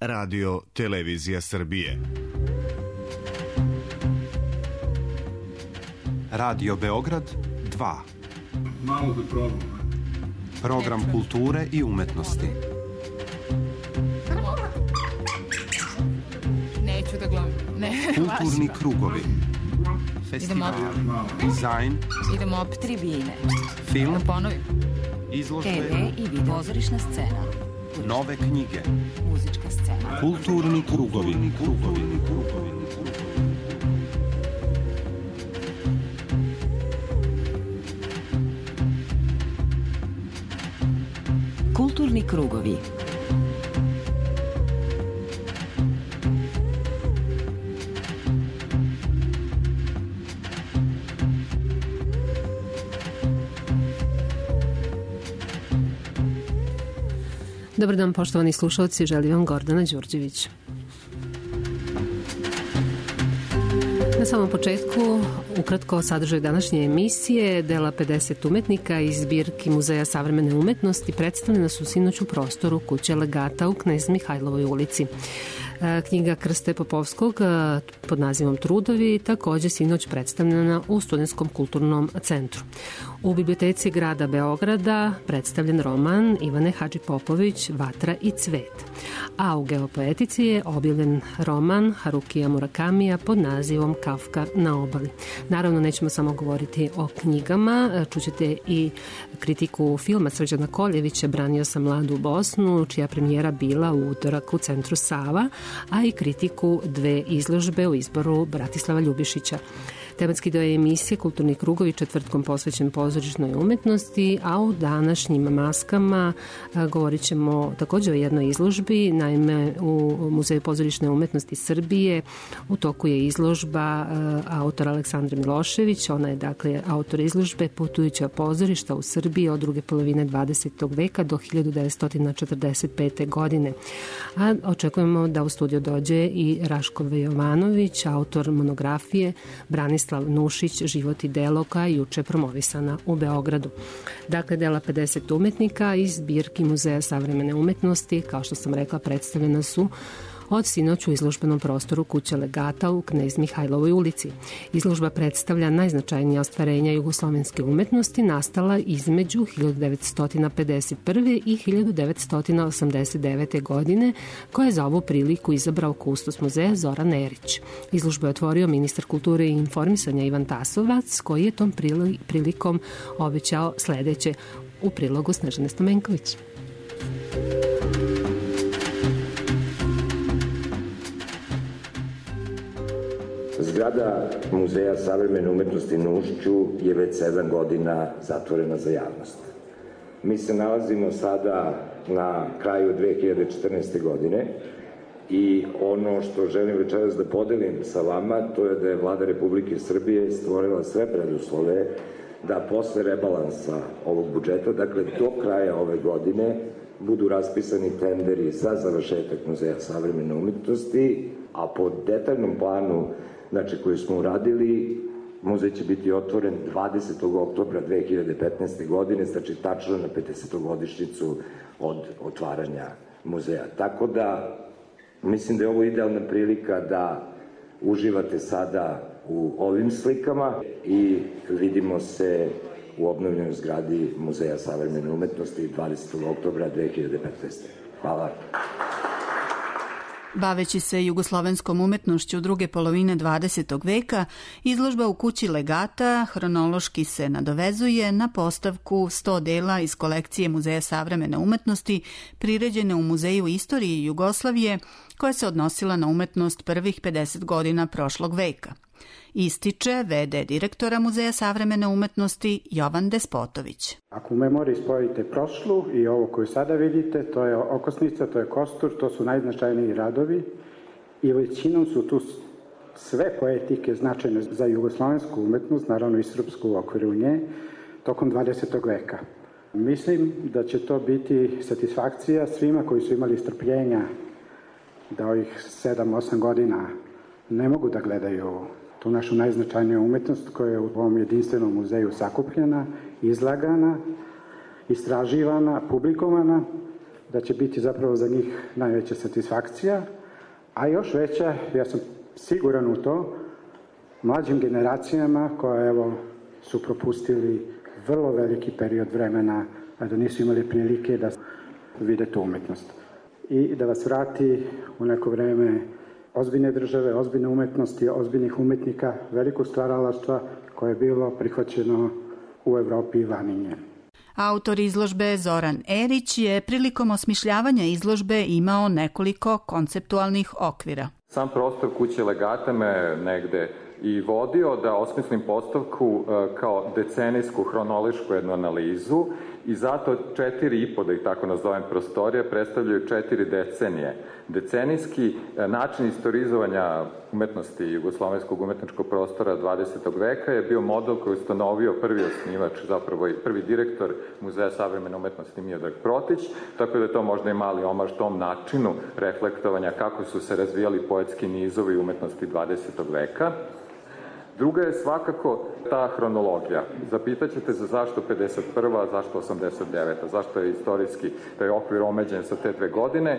Radio Televizija Srbije. Radio Beograd 2. Malo da probam. Program kulture i umetnosti. Neću da gledam. Kulturni krugovi. Festival, dizajn. Idemo op tribine. Film, ponovim. izložbe, TV i video. Pozorišna scena. nove knjige. Muzička scena. Kulturni krugovi. Kulturni krugovi. Dobar dan, poštovani slušalci, želim vam Gordana Đurđević. Na samom početku, ukratko o sadržaju današnje emisije, dela 50 umetnika iz zbirki Muzeja savremene umetnosti predstavljena su sinoć u prostoru Kuće legata u Knez Mihajlovoj ulici. Knjiga Krste Popovskog pod nazivom Trudovi takođe sinoć predstavljena u Studentskom kulturnom centru. U biblioteci grada Beograda predstavljen roman Ivane Hadžipopović Vatra i cvet, a u Geopoetici je objavljen roman Harukija Murakamija pod nazivom Kafka na obali. Naravno, nećemo samo govoriti o knjigama, čućete i kritiku filma Srđana Koljevića Branio sam mladu Bosnu, čija premijera bila u utorak u centru Sava, a i kritiku dve izložbe u izboru Bratislava Ljubišića. Tematski deo emisije Kulturni krugovi četvrtkom posvećen pozorišnoj umetnosti, a u današnjim maskama govorit ćemo takođe o jednoj izložbi. Naime, u Muzeju pozorišne umetnosti Srbije u toku je izložba autora Aleksandra Miloševića. Ona je dakle autor izložbe Putujuća pozorišta u Srbiji od druge polovine 20. veka do 1945. godine. A očekujemo da u studio dođe i Raško Jovanović, autor monografije Branislav Nušić, Život i delo, koja je juče promovisana u Beogradu. Dakle, dela 50 umetnika iz zbirki Muzeja savremene umetnosti, kao što sam rekla, predstavljena su od sinoć u izložbenom prostoru Kuće legata u Knez Mihajlovoj ulici. Izložba predstavlja najznačajnija ostvarenja jugoslovenske umetnosti nastala između 1951. i 1989. godine, koje je za ovu priliku izabrao kustos muzeja Zoran Erić. Izložbu je otvorio ministar kulture i informisanja Ivan Tasovac, koji je tom prilikom obećao sledeće u prilogu Snežane Stamenković. Zgrada Muzeja savremene umetnosti na Ušću je već 7 godina zatvorena za javnost. Mi se nalazimo sada na kraju 2014. godine i ono što želim večeras da podelim sa vama, to je da je Vlada Republike Srbije stvorila sve preduslove da posle rebalansa ovog budžeta, dakle do kraja ove godine, budu raspisani tenderi za završetak Muzeja savremene umetnosti, a po detaljnom planu koji smo uradili, muzej će biti otvoren 20. oktobra 2015. godine, znači tačno na 50-godišnjicu od otvaranja muzeja. Tako da, mislim da je ovo idealna prilika da uživate sada u ovim slikama i vidimo se u obnovljenoj zgradi Muzeja savremene umetnosti 20. oktobra 2015. Hvala. Baveći se jugoslovenskom umetnošću druge polovine 20. veka, izložba u Kući legata hronološki se nadovezuje na postavku 100 dela iz kolekcije Muzeja savremene umetnosti priređene u Muzeju istorije Jugoslavije, koja se odnosila na umetnost prvih 50 godina prošlog veka. Ističe v.d. direktora Muzeja savremene umetnosti Jovan Despotović. Ako u memoriji spojite prošlu i ovo koju sada vidite, to je okosnica, to je kostur, to su najznačajniji radovi i većinom su tu sve poetike značajne za jugoslovensku umetnost, naravno i srpsku u okviru nje, tokom 20. veka. Mislim da će to biti satisfakcija svima koji su imali strpljenja da ovih 7-8 godina ne mogu da gledaju tu našu najznačajniju umetnost koja je u ovom jedinstvenom muzeju sakupljena, izlagana, istraživana, publikovana, da će biti zapravo za njih najveća satisfakcija, a još veća, ja sam siguran u to, mlađim generacijama koje evo su propustili vrlo veliki period vremena, a da nisu imali prilike da vide tu umetnost. I da vas vrati u neko vreme ozbiljne države, ozbiljne umetnosti, ozbiljnih umetnika, velikog stvaralaštva koje je bilo prihvaćeno u Evropi i vani nje. Autor izložbe Zoran Erić je prilikom osmišljavanja izložbe imao nekoliko konceptualnih okvira. Sam prostor kuće legata me negde i vodio da osmislim postavku kao decenijsku hronološku jednu analizu i zato 4,5, da ih tako nazovem, prostorije predstavljaju 4 decenije. Decenijski način istorizovanja umetnosti jugoslovenskog umetničkog prostora 20. veka je bio model koji je ustanovio prvi osnivač, zapravo i prvi direktor Muzeja savremene umetnosti Miodrag Protić, tako da je to možda i mali omaž tom načinu reflektovanja kako su se razvijali poetski nizovi umetnosti 20. veka. Druga je svakako ta hronologija. Zapitaćete se zašto 51. a zašto 89. Zašto je istorijski taj okvir omeđen sa te 2 godine.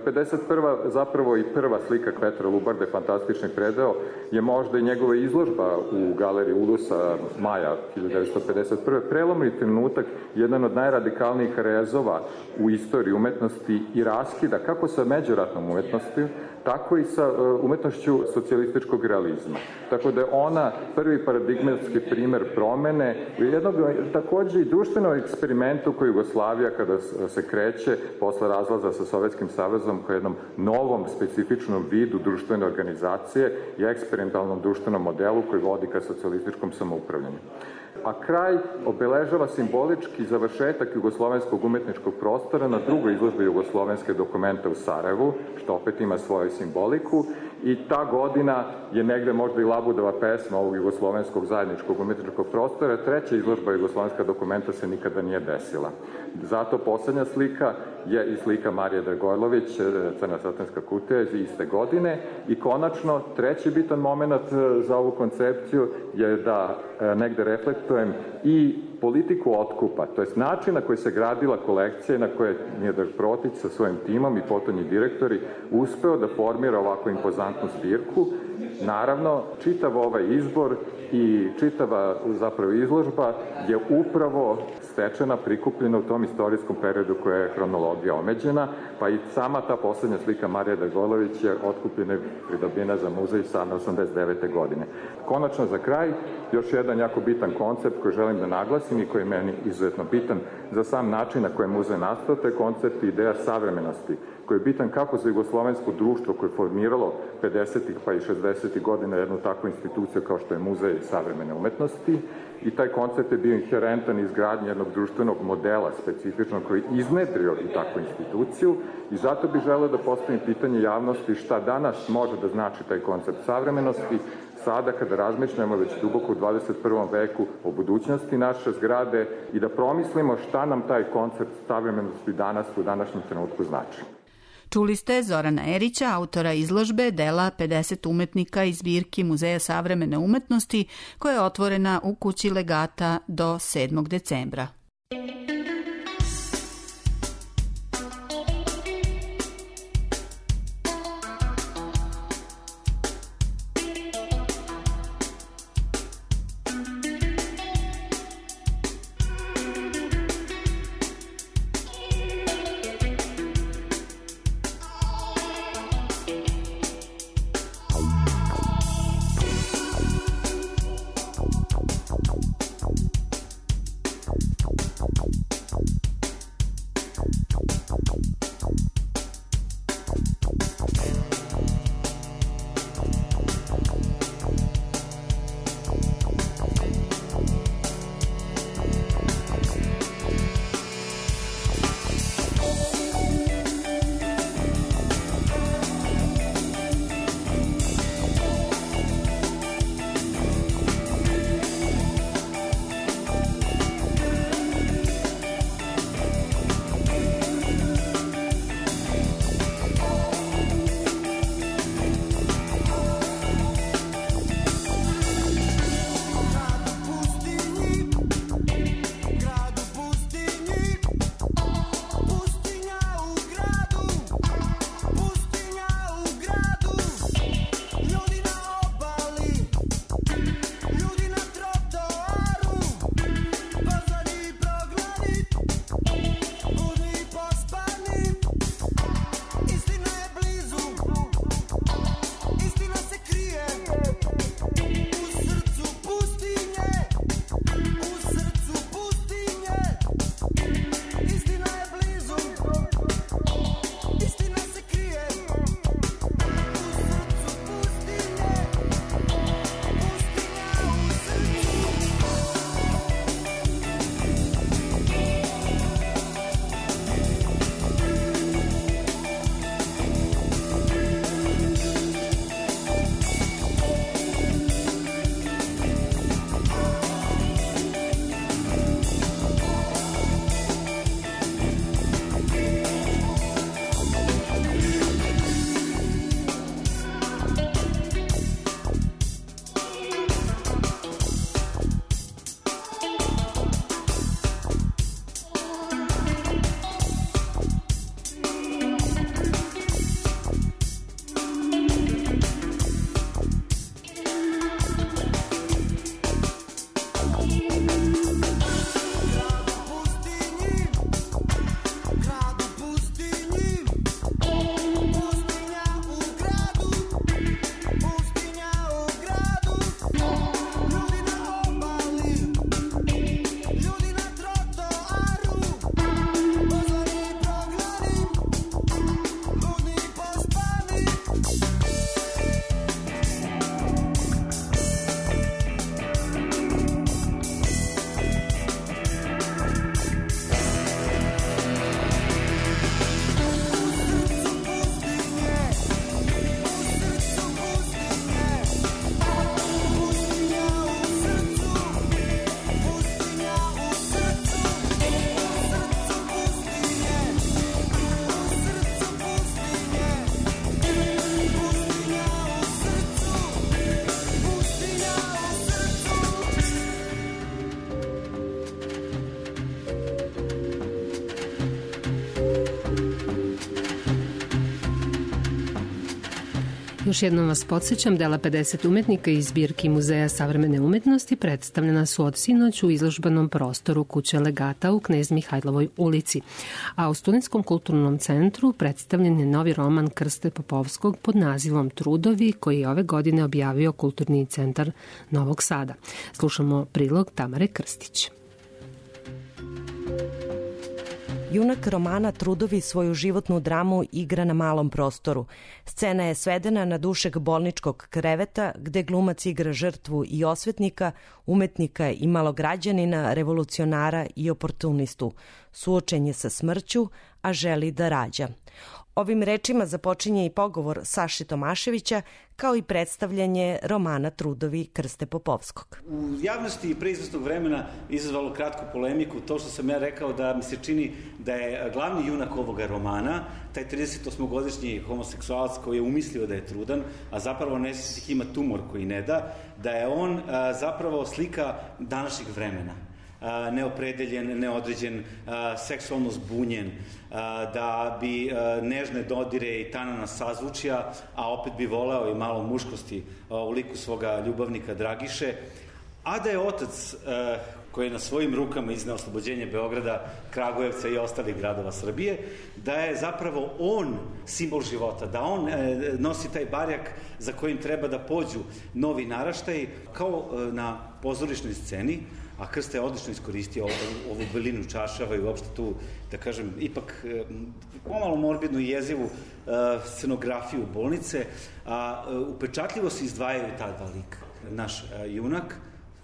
51. zapravo i prva slika Petra Lubarde, fantastični predeo, je možda i njegova izložba u galeriji Ulusa maja 1951. Prelomni trenutak, jedan od najradikalnijih rezova u istoriji umetnosti i raskida kako sa međuratnom umetnosti, tako i sa umetnošću socijalističkog realizma. Tako da je ona prvi paradigmatski primer promene jednog takođe i društvenog eksperimenta u kojoj Jugoslavija kada se kreće posle razlaza sa Sovjetskim savezom kao jednom novom specifičnom vidu društvene organizacije i eksperimentalnom društvenom modelu koji vodi ka socijalističkom samoupravljanju. A kraj obeležava simbolički završetak jugoslovenskog umetničkog prostora na drugoj izložbi jugoslovenske dokumenta u Sarajevu, što opet ima svoju simboliku, i ta godina je negde možda i labudova pesma ovog jugoslovenskog zajedničkog umetničkog prostora. Treća izložba jugoslovenska dokumenta se nikada nije desila. Zato poslednja slika je i slika Marije Dragojlović, Crna satanska kutija iz iste godine, i konačno treći bitan moment za ovu koncepciju je da negde reflektujem i politiku otkupa, to jest način na koji se gradila kolekcija i na koje Miodrag Protić sa svojim timom i potonji direktori uspeo da formira ovako impozantnu zbirku. Naravno, čitav ovaj izbor i čitava zapravo izložba je upravo stečena, prikupljena u tom istorijskom periodu koja je hronologija omeđena, pa i sama ta poslednja slika Marije Dragojlović je otkupljena i pridobljena za muzej same 89. godine. Konačno za kraj, još jedan jako bitan koncept koji želim da naglasim i koji je meni izuzetno bitan za sam način na koji je muzej nastao, to je koncept i ideja savremenosti, koji je bitan kako za jugoslovensko društvo koje je formiralo 50. pa i 60. godina jednu takvu instituciju kao što je Muzej savremene umetnosti, i taj koncept je bio inherentan izgradnje jednog društvenog modela specifičnog koji je iznedrio i takvu instituciju, i zato bih želeo da postavim pitanje javnosti šta danas može da znači taj koncept savremenosti, sada kada razmišljamo već duboko u 21. veku o budućnosti naše zgrade i da promislimo šta nam taj koncept savremenosti danas u današnjem trenutku znači. Čuli ste Zorana Erića, autora izložbe dela 50 umetnika iz zbirki Muzeja savremene umetnosti, koja je otvorena u kući legata do 7. decembra. Još jednom vas podsjećam, dela 50 umetnika iz zbirki Muzeja savremene umetnosti predstavljena su od sinoć u izložbenom prostoru Kuće legata u Knez Mihajlovoj ulici. A u Studentskom kulturnom centru predstavljen je novi roman Krste Popovskog pod nazivom Trudovi, koji je ove godine objavio Kulturni centar Novog Sada. Slušamo prilog Tamare Krstić. Junak romana Trudovi svoju životnu dramu igra na malom prostoru. Scena je svedena na dušek bolničkog kreveta, gde glumac igra žrtvu i osvetnika, umetnika i malograđanina, revolucionara i oportunistu. Suočen je sa smrću, a želi da rađa. Ovim rečima započinje i pogovor Saše Tomaševića, kao i predstavljanje romana Trudovi Krste Popovskog. U javnosti pre izvesnog vremena izazvalo kratku polemiku to što sam ja rekao da mi se čini da je glavni junak ovoga romana taj 38-godišnji homoseksualac koji je umislio da je trudan, a zapravo nesvesnih ima tumor koji ne da je on zapravo slika današnjeg vremena. Neopredeljen, neodređen, seksualno zbunjen, da bi nežne dodire i tanana sazvučja, a opet bi voleo i malo muškosti u liku svoga ljubavnika Dragiše, a da je otac koji je na svojim rukama izneo oslobođenje Beograda, Kragujevca i ostalih gradova Srbije, da je zapravo on simbol života, da on nosi taj barjak za kojim treba da pođu novi naraštaj, kao na pozorišnoj sceni, a Krsta je odlično iskoristio ovu belinu čašava i uopšte tu, da kažem, ipak pomalo morbidnu i jezivu scenografiju bolnice, a upečatljivo se izdvajaju ta dva lika. Naš junak,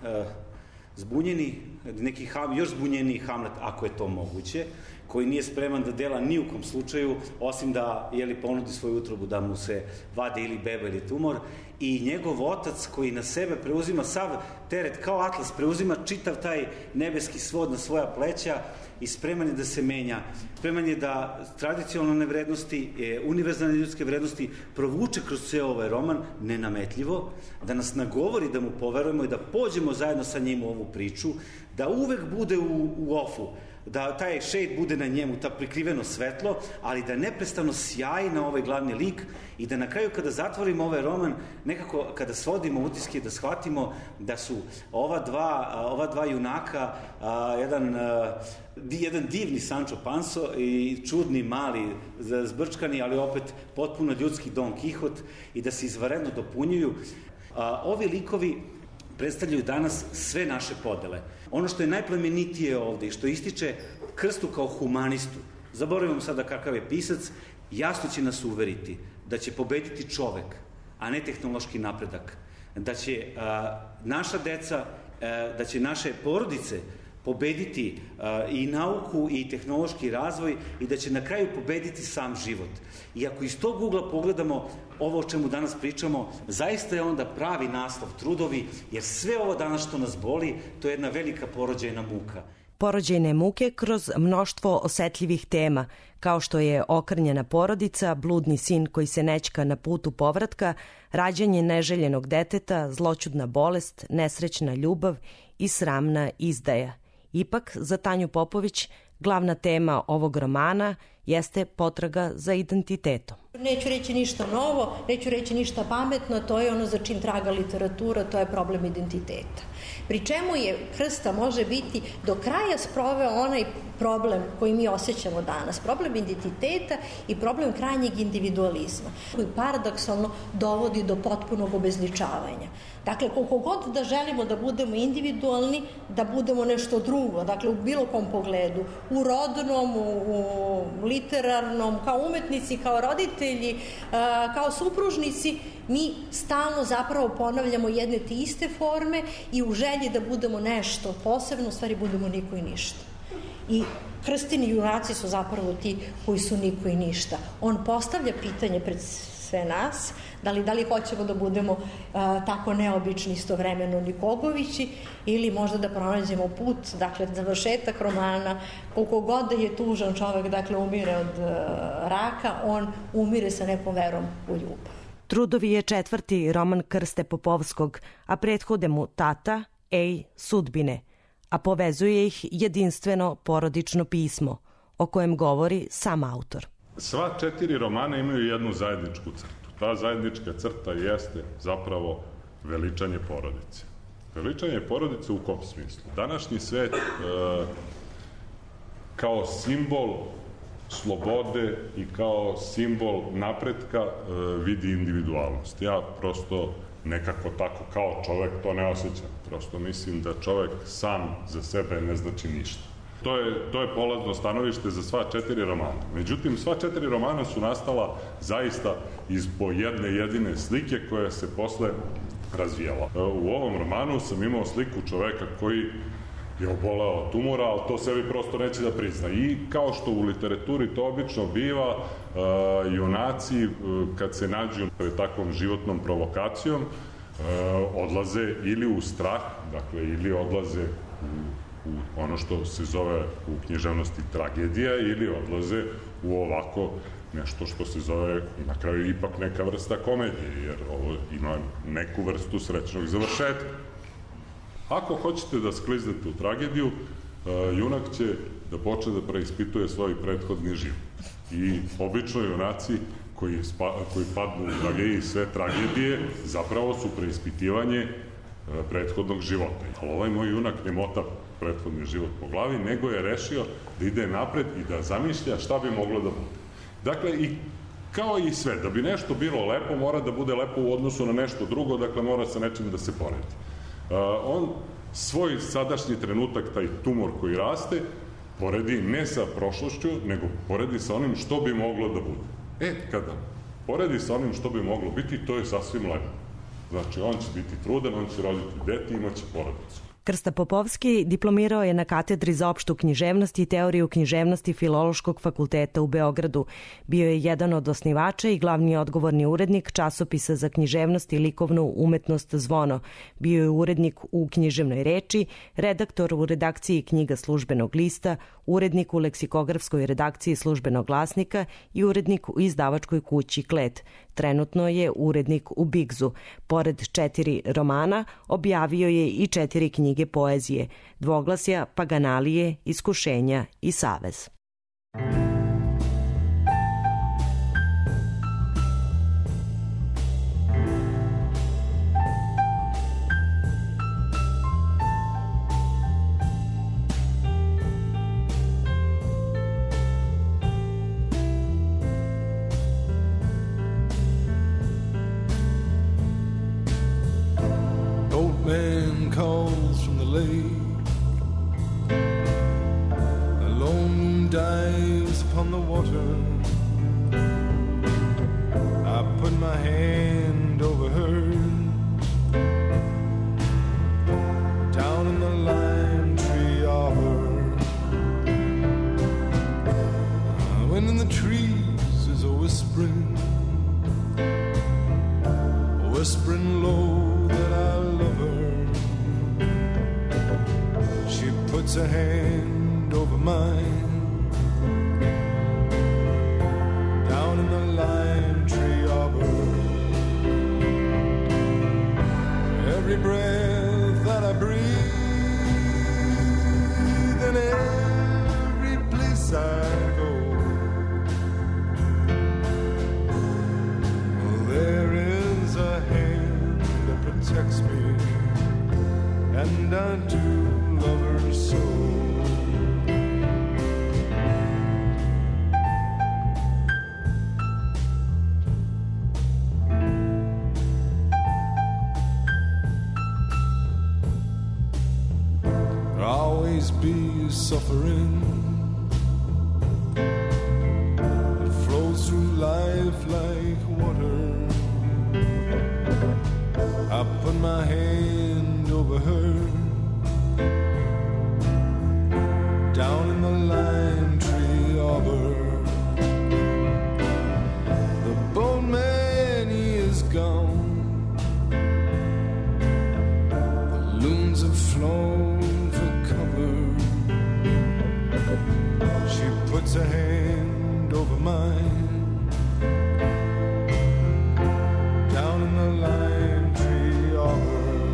zbunjeni, neki još zbunjeniji Hamlet, ako je to moguće, koji nije spreman da dela ni u kom slučaju, osim da ponudi svoju utrobu da mu se vade ili beba ili tumor, i njegov otac koji na sebe preuzima sav teret, kao atlas, preuzima čitav taj nebeski svod na svoja pleća i spreman je da se menja, spreman je da tradicionalne vrednosti, univerzalne ljudske vrednosti provuče kroz ceo ovaj roman nenametljivo, da nas nagovori da mu poverujemo i da pođemo zajedno sa njim u ovu priču, da uvek bude u ofu, da taj shade bude na njemu, ta prikriveno svetlo, ali da neprestano sjaji na ovaj glavni lik i da na kraju kada zatvorimo ovaj roman, nekako kada svodimo utiske, da shvatimo da su ova dva junaka, jedan divni Sancho Panso i čudni mali zbrčkani, ali opet potpuno ljudski Don Quixote, i da se izvanredno dopunjuju. Ovi likovi predstavljaju danas sve naše podele. Ono što je najplemenitije ovde i što ističe Krstu kao humanistu, zaboravimo sada kakav je pisac, jasno će nas uveriti da će pobediti čovek, a ne tehnološki napredak, da će naša deca, da će naše porodice pobediti i nauku i tehnološki razvoj i da će na kraju pobediti sam život. I ako iz tog ugla pogledamo ovo o čemu danas pričamo, zaista je onda pravi naslov Trudovi, jer sve ovo danas što nas boli, to je jedna velika porođajna muka. Porođajne muke kroz mnoštvo osetljivih tema, kao što je okrnjena porodica, bludni sin koji se nećka na putu povratka, rađanje neželjenog deteta, zloćudna bolest, nesrećna ljubav i sramna izdaja. Ipak, za Tanju Popović, glavna tema ovog romana jeste potraga za identitetom. Neću reći ništa novo, neću reći ništa pametno, to je ono za čim traga literatura, to je problem identiteta. Pri čemu je Krsta može biti do kraja sproveo onaj problem koji mi osjećamo danas, problem identiteta i problem krajnjeg individualizma, koji paradoksalno dovodi do potpunog obezličavanja. Dakle, koliko god da želimo da budemo individualni, da budemo nešto drugo, dakle, u bilo kom pogledu, u rodnom, u literarnom, kao umetnici, kao roditelji, kao supružnici, mi stalno zapravo ponavljamo jedne te iste forme i u želji da budemo nešto posebno, u stvari budemo niko i ništa. I Krstini junaci su zapravo ti koji su niko i ništa. On postavlja pitanje pred sve nas, da li hoćemo da budemo tako neobični istovremeno Nikogovići ili možda da pronađemo put, dakle, završetak romana, koliko god da je tužan čovek, dakle, umire od raka, on umire sa nekom verom u ljubav. Trudovi je 4. roman Krste Popovskog, a prethode mu Tata, Ej, sudbine, a povezuje ih jedinstveno porodično pismo, o kojem govori sam autor. Sva 4 romana imaju jednu zajedničku crtu. Ta zajednička crta jeste zapravo veličanje porodice. Veličanje porodice u kom smislu? Današnji svet kao simbol slobode i kao simbol napretka vidi individualnost. Ja prosto nekako tako kao čovek to ne osjećam. Prosto mislim da čovek sam za sebe ne znači ništa. To je polazno stanovište za sva 4 romana. Međutim, sva 4 romana su nastala zaista iz po jedne jedine slike koja se posle razvijala. U ovom romanu sam imao sliku čoveka koji je oboleo od tumora, ali to sebi prosto neće da prizna. I kao što u literaturi to obično biva, junaci kad se nađu pred takvom životnom provokacijom odlaze ili u strah, dakle, ili odlaze u ono što se zove u književnosti tragedija, ili odlaze u ovako nešto što se zove na kraju ipak neka vrsta komedije, jer ovo ima neku vrstu srećnog završetka. Ako hoćete da skliznete u tragediju, junak će da počne da preispituje svoj prethodni život. I obično junaci koji padnu u tragediji, sve tragedije, zapravo su preispitivanje prethodnog života. Ali ovaj moj junak ne mota prethodni život po glavi, nego je rešio da ide napred i da zamišlja šta bi moglo da bude. Dakle, i kao i sve, da bi nešto bilo lepo, mora da bude lepo u odnosu na nešto drugo, dakle mora sa nečim da se poredi. On svoj sadašnji trenutak, taj tumor koji raste, poredi ne sa prošlošću, nego poredi sa onim što bi moglo da bude. Kada poredi sa onim što bi moglo biti, to je sasvim lepo. Znači, on će biti trudan, on će roditi dete i imaće porodicu. Krsta Popovski diplomirao je na katedri za opštu književnost i teoriju književnosti Filološkog fakulteta u Beogradu. Bio je jedan od osnivača i glavni odgovorni urednik časopisa za književnost i likovnu umetnost Zvono. Bio je urednik u Književnoj reči, redaktor u redakciji knjiga Službenog lista, urednik u leksikografskoj redakciji Službenog glasnika i urednik u izdavačkoj kući Klet. Trenutno je urednik u Bigzu. Pored 4 romana, objavio je i 4 knjige poezije: Dvoglasja, Paganalije, Iskušenja i Savez. Man calls from the lake, a lone moon dives upon the water. I put my hand over hers, down in the lime tree arbor. When in the trees is a whispering low that I love her. She puts her hand over mine, down in the lime tree arbor. Every breath that I breathe, and every place I go, there is a hand that protects me, and I do love her so. There'll always be suffering that flows through life like water. I put my hand over her, down in the lime tree arbor. The boatman, he is gone. The loons have flown for cover. She puts her hand over mine, down in the lime tree arbor.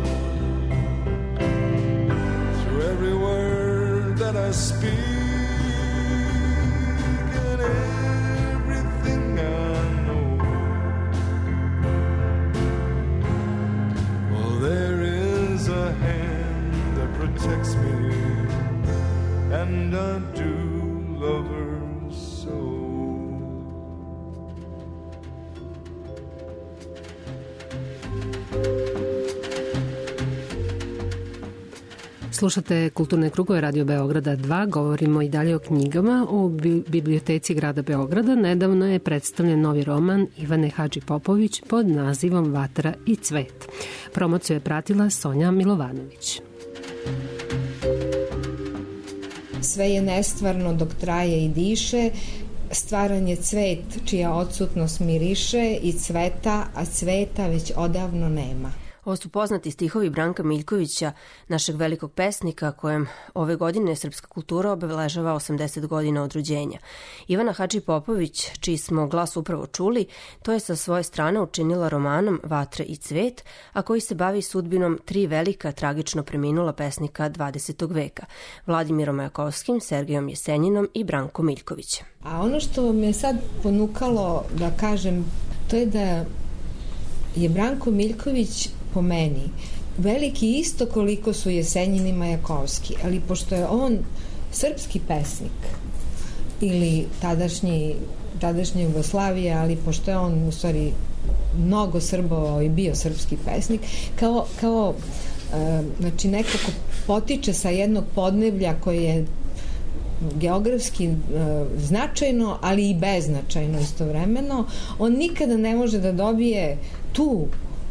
Slušate Kulturne krugove Radio Beograda 2, govorimo i dalje o knjigama. U biblioteci grada Beograda nedavno je predstavljen novi roman Ivane Hadži Popović pod nazivom Vatra i cvet. Promociju je pratila Sonja Milovanović. Sve je nestvarno dok traje i diše, stvaran je cvet čija odsutnost miriše i cveta, a cveta već odavno nema. Ovo su poznati stihovi Branka Miljkovića, našeg velikog pesnika, kojem ove godine srpska kultura obeležava 80 godina od rođenja. Ivana Hadži Popović, čiji smo glas upravo čuli, to je sa svoje strane učinila romanom Vatra i cvet, a koji se bavi sudbinom tri velika tragično preminula pesnika 20. veka, Vladimirom Majakovskim, Sergejom Jesenjinom i Brankom Miljkovićem. A ono što me sad ponukalo da kažem, to je da je Branko Miljković po meni veliki isto koliko su Jesenjin i Majakovski, ali pošto je on srpski pesnik ili tadašnje Jugoslavije, ali pošto je on u stvari mnogo srbovao i bio srpski pesnik, kao znači neko ko potiče sa jednog podneblja koje je geografski značajno, ali i beznačajno istovremeno, on nikada ne može da dobije tu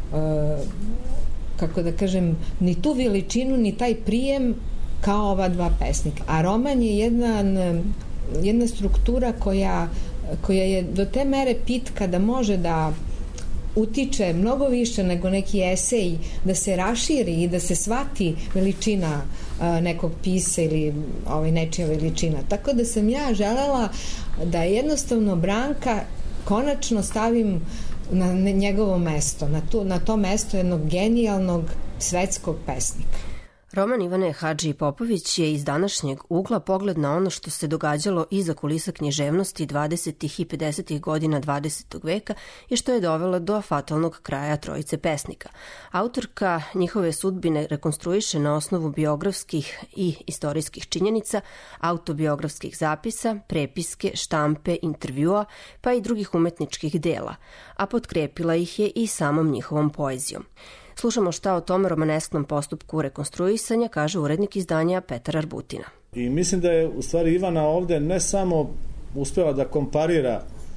kako da kažem, ni tu veličinu, ni taj prijem kao ova dva pesnika. A roman je jedna struktura koja je do te mere pitka da može da utiče mnogo više nego neki esej, da se raširi i da se shvati veličina nekog pisa ili nečija veličina. Tako da sam ja želela da jednostavno Branka konačno stavim na njegovo mesto, na to mesto jednog genijalnog svetskog pesnika. Roman Ivane Hadži Popović je iz današnjeg ugla pogled na ono što se događalo iza kulisa književnosti 20. i 50. godina 20. veka i što je dovelo do fatalnog kraja trojice pesnika. Autorka njihove sudbine rekonstruiše na osnovu biografskih i istorijskih činjenica, autobiografskih zapisa, prepiske, štampe, intervjua, pa i drugih umetničkih dela, a potkrepila ih je i samom njihovom poezijom. Slušamo šta o tom romanesknom postupku rekonstruisanja kaže urednik izdanja Petar Arbutina. I mislim da je u stvari Ivana ovde ne samo uspela da komparira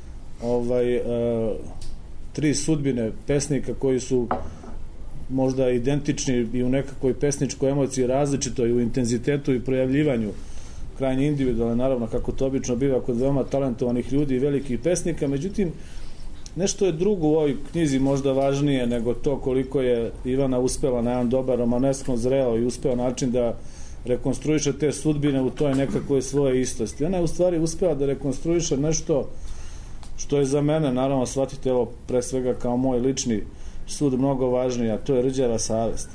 tri sudbine pesnika koji su možda identični i u nekakvoj pesničkoj emociji različitoj u intenzitetu i projavljivanju, krajnje individualno, naravno kako to obično biva kod veoma talentovanih ljudi i velikih pesnika, međutim nešto je drugo u ovoj knjizi možda važnije nego to koliko je Ivana uspela na jedan dobar romaneskno zreo i uspeo način da rekonstruiše te sudbine u toj nekakvoj svoje istosti. Ona je u stvari uspela da rekonstruiše nešto što je za mene, naravno shvatite ovo pre svega kao moj lični sud mnogo važnije, a to je rđava savest.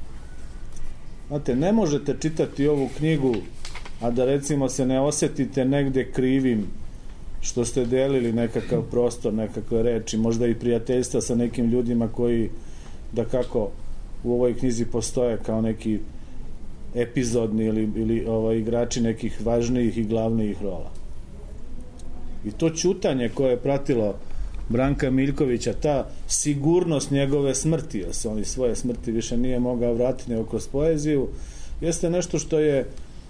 Znate, ne možete čitati ovu knjigu, a da recimo se ne osetite negde krivim što ste delili nekakav prostor, nekakve reči, možda i prijateljstva sa nekim ljudima koji, da kako u ovoj knjizi postoje kao neki epizodni ili igrači nekih važnijih i glavnijih rola. I to ćutanje koje je pratilo Branka Miljkovića, ta sigurnost njegove smrti, jer se on iz svoje smrti više nije mogao vratiti nego kroz poeziju, jeste nešto što je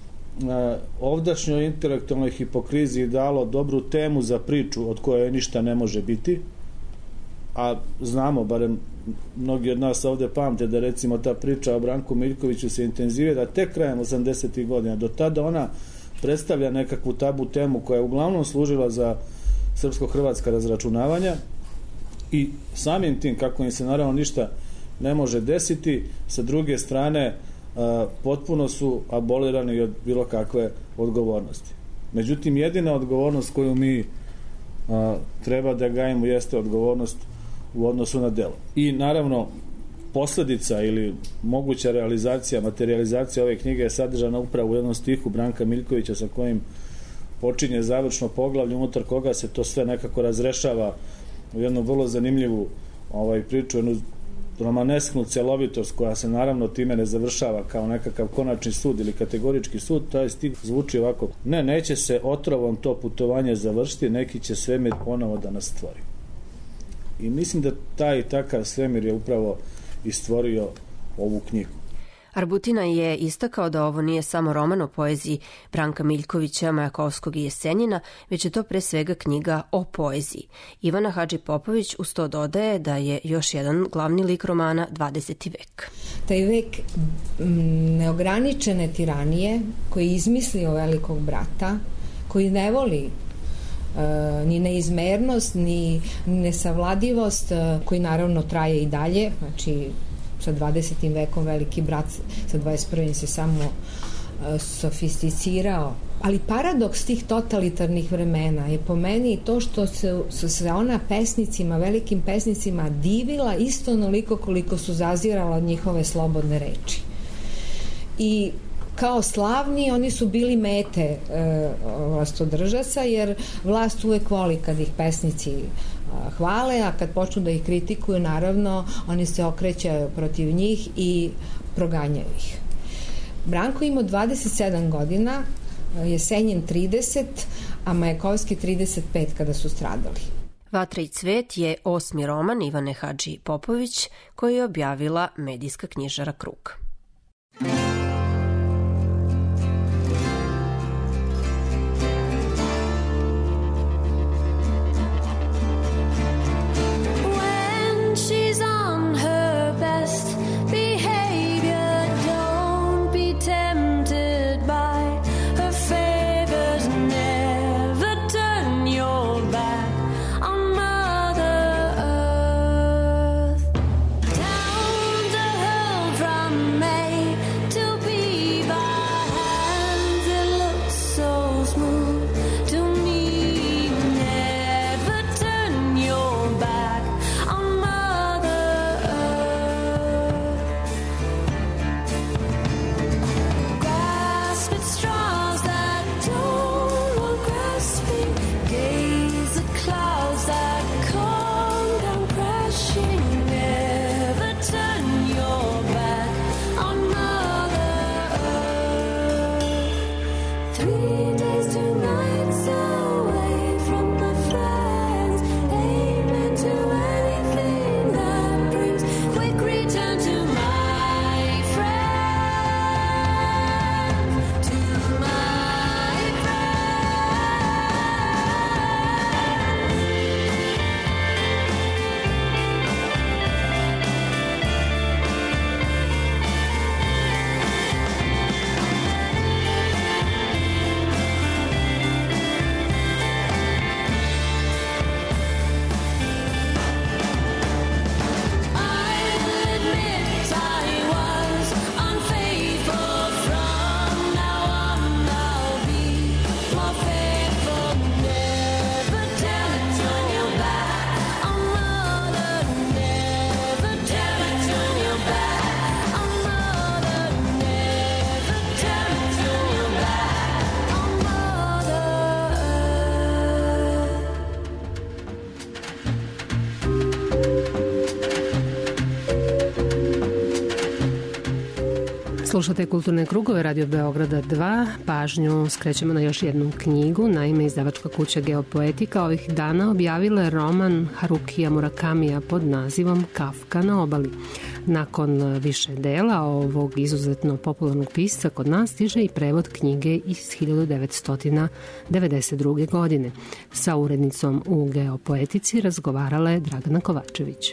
ovdašnjoj intelektualnoj hipokriziji dalo dobru temu za priču od koje ništa ne može biti, a znamo, barem mnogi od nas ovde pamte da recimo ta priča o Branku Miljkoviću se intenzivira tek krajem 80. godina. Do tada ona predstavlja nekakvu tabu temu koja je uglavnom služila za srpsko-hrvatska razračunavanja i samim tim kako im se naravno ništa ne može desiti, sa druge strane potpuno su abolirani od bilo kakve odgovornosti. Međutim, jedina odgovornost koju mi treba da gajimo jeste odgovornost u odnosu na delo. I naravno, posledica ili moguća realizacija, materializacija ove knjige je sadržana upravo u jednom stihu Branka Miljkovića sa kojim počinje završno poglavlje unutar koga se to sve nekako razrešava u jednu vrlo zanimljivu priču, jednu romanesknu celovitost koja se naravno time ne završava kao nekakav konačni sud ili kategorički sud. Taj stih zvuči ovako: neće se otrovom to putovanje završiti, neki će svemir ponovo da nas stvori. I mislim da taj takav svemir je upravo i stvorio ovu knjigu. Arbutina je istakao da ovo nije samo roman o poeziji Branka Miljkovića, Majakovskog i Jesenjina, već je to pre svega knjiga o poeziji. Ivana Hadži-Popović uz to dodaje da je još jedan glavni lik romana 20. vek. Taj vek neograničene tiranije koji je izmislio Velikog brata, koji ne voli ni neizmernost, ni nesavladivost, koji naravno traje i dalje, znači sa 20. vekom Veliki brat, sa 21. se samo sofisticirao. Ali paradoks tih totalitarnih vremena je po meni to što su se ona pesnicima, velikim pesnicima divila isto onoliko koliko su zazirala od njihove slobodne reči. I kao slavni oni su bili mete vlastodržaca, jer vlast uvek voli kad ih pesnici hvale, a kad počnu da ih kritikuju, naravno, oni se okrećaju protiv njih i proganjaju ih. Branko imao 27 godina, Jesenjin 30, a Majakovski 35 kada su stradali. Vatra i cvet je 8. roman Ivane Hadži-Popović koji je objavila medijska knjižara Krug. Slušate Kulturne krugove Radio Beograda 2. Pažnju skrećemo na još jednu knjigu. Naime, izdavačka kuća Geopoetika ovih dana objavila je roman Harukija Murakamija pod nazivom Kafka na obali. Nakon više dela ovog izuzetno popularnog pisca kod nas stiže i prevod knjige iz 1992. godine. Sa urednicom u Geopoetici razgovarala je Dragana Kovačević.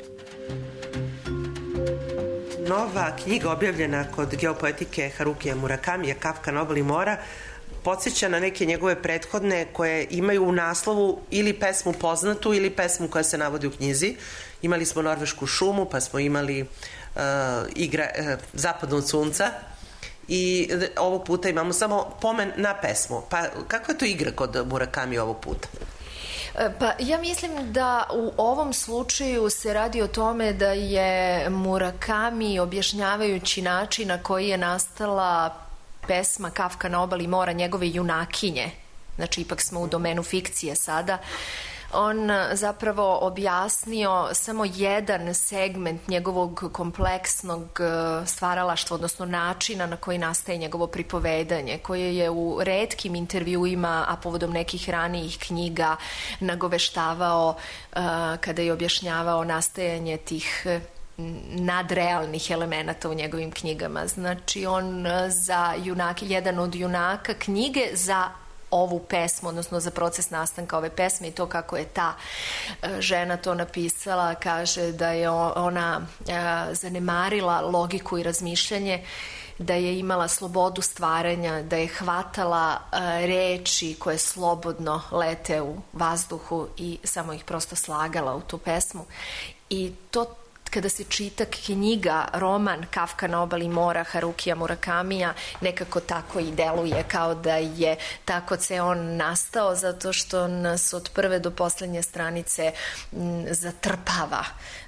Nova knjiga objavljena kod Geopoetike Harukija Murakamija, Kafka na obali mora, podsjeća na neke njegove prethodne koje imaju u naslovu ili pesmu poznatu ili pesmu koja se navodi u knjizi. Imali smo Norvešku šumu, pa smo imali Zapadno od sunca i ovog puta imamo samo pomen na pesmu. Pa kakva je to igra kod Murakami ovog puta? Pa ja mislim da u ovom slučaju se radi o tome da je Murakami, objašnjavajući način na koji je nastala pesma Kafka na obali mora, njegove junakinje, znači ipak smo u domenu fikcije sada, on zapravo objasnio samo jedan segment njegovog kompleksnog stvaralaštva, odnosno načina na koji nastaje njegovo pripovedanje, koje je u retkim intervjuima, a povodom nekih ranijih knjiga nagoveštavao kada je objašnjavao nastajanje tih nadrealnih elemenata u njegovim knjigama. Znači, on za junake, jedan od junaka knjige za ovu pesmu, odnosno za proces nastanka ove pesme i to kako je ta žena to napisala, kaže da je ona zanemarila logiku i razmišljanje, da je imala slobodu stvaranja, da je hvatala reči koje slobodno lete u vazduhu i samo ih prosto slagala u tu pesmu. I to kada se čita knjiga, roman Kafka na obali mora Harukija Murakamija, nekako tako i deluje, kao da je tako ceo on nastao, zato što nas od prve do poslednje stranice zatrpava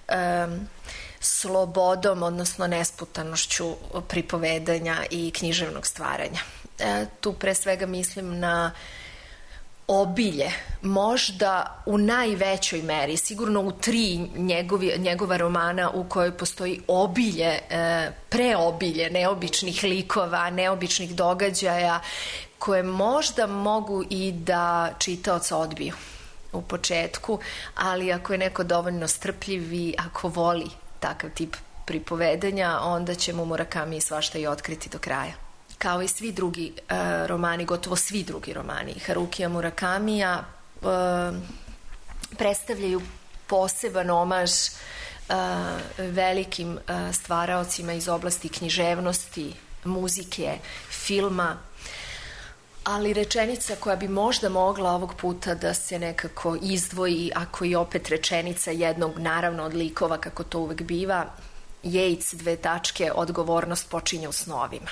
slobodom, odnosno nesputanošću pripovedanja i književnog stvaranja. Tu pre svega mislim na obilje, možda u najvećoj meri, sigurno u 3 njegova romana u kojoj postoji obilje, preobilje neobičnih likova, neobičnih događaja, koje možda mogu i da čitaoca odbiju u početku, ali ako je neko dovoljno strpljiv i ako voli takav tip pripovedanja, onda će mu Murakami svašta i otkriti do kraja. Kao i svi drugi romani, gotovo svi drugi romani Harukija Murakamija predstavljaju poseban omaž velikim stvaraocima iz oblasti književnosti, muzike, filma, ali rečenica koja bi možda mogla ovog puta da se nekako izdvoji, ako i opet rečenica jednog, naravno od likova, kako to uvek biva, Yates, odgovornost počinje u snovima.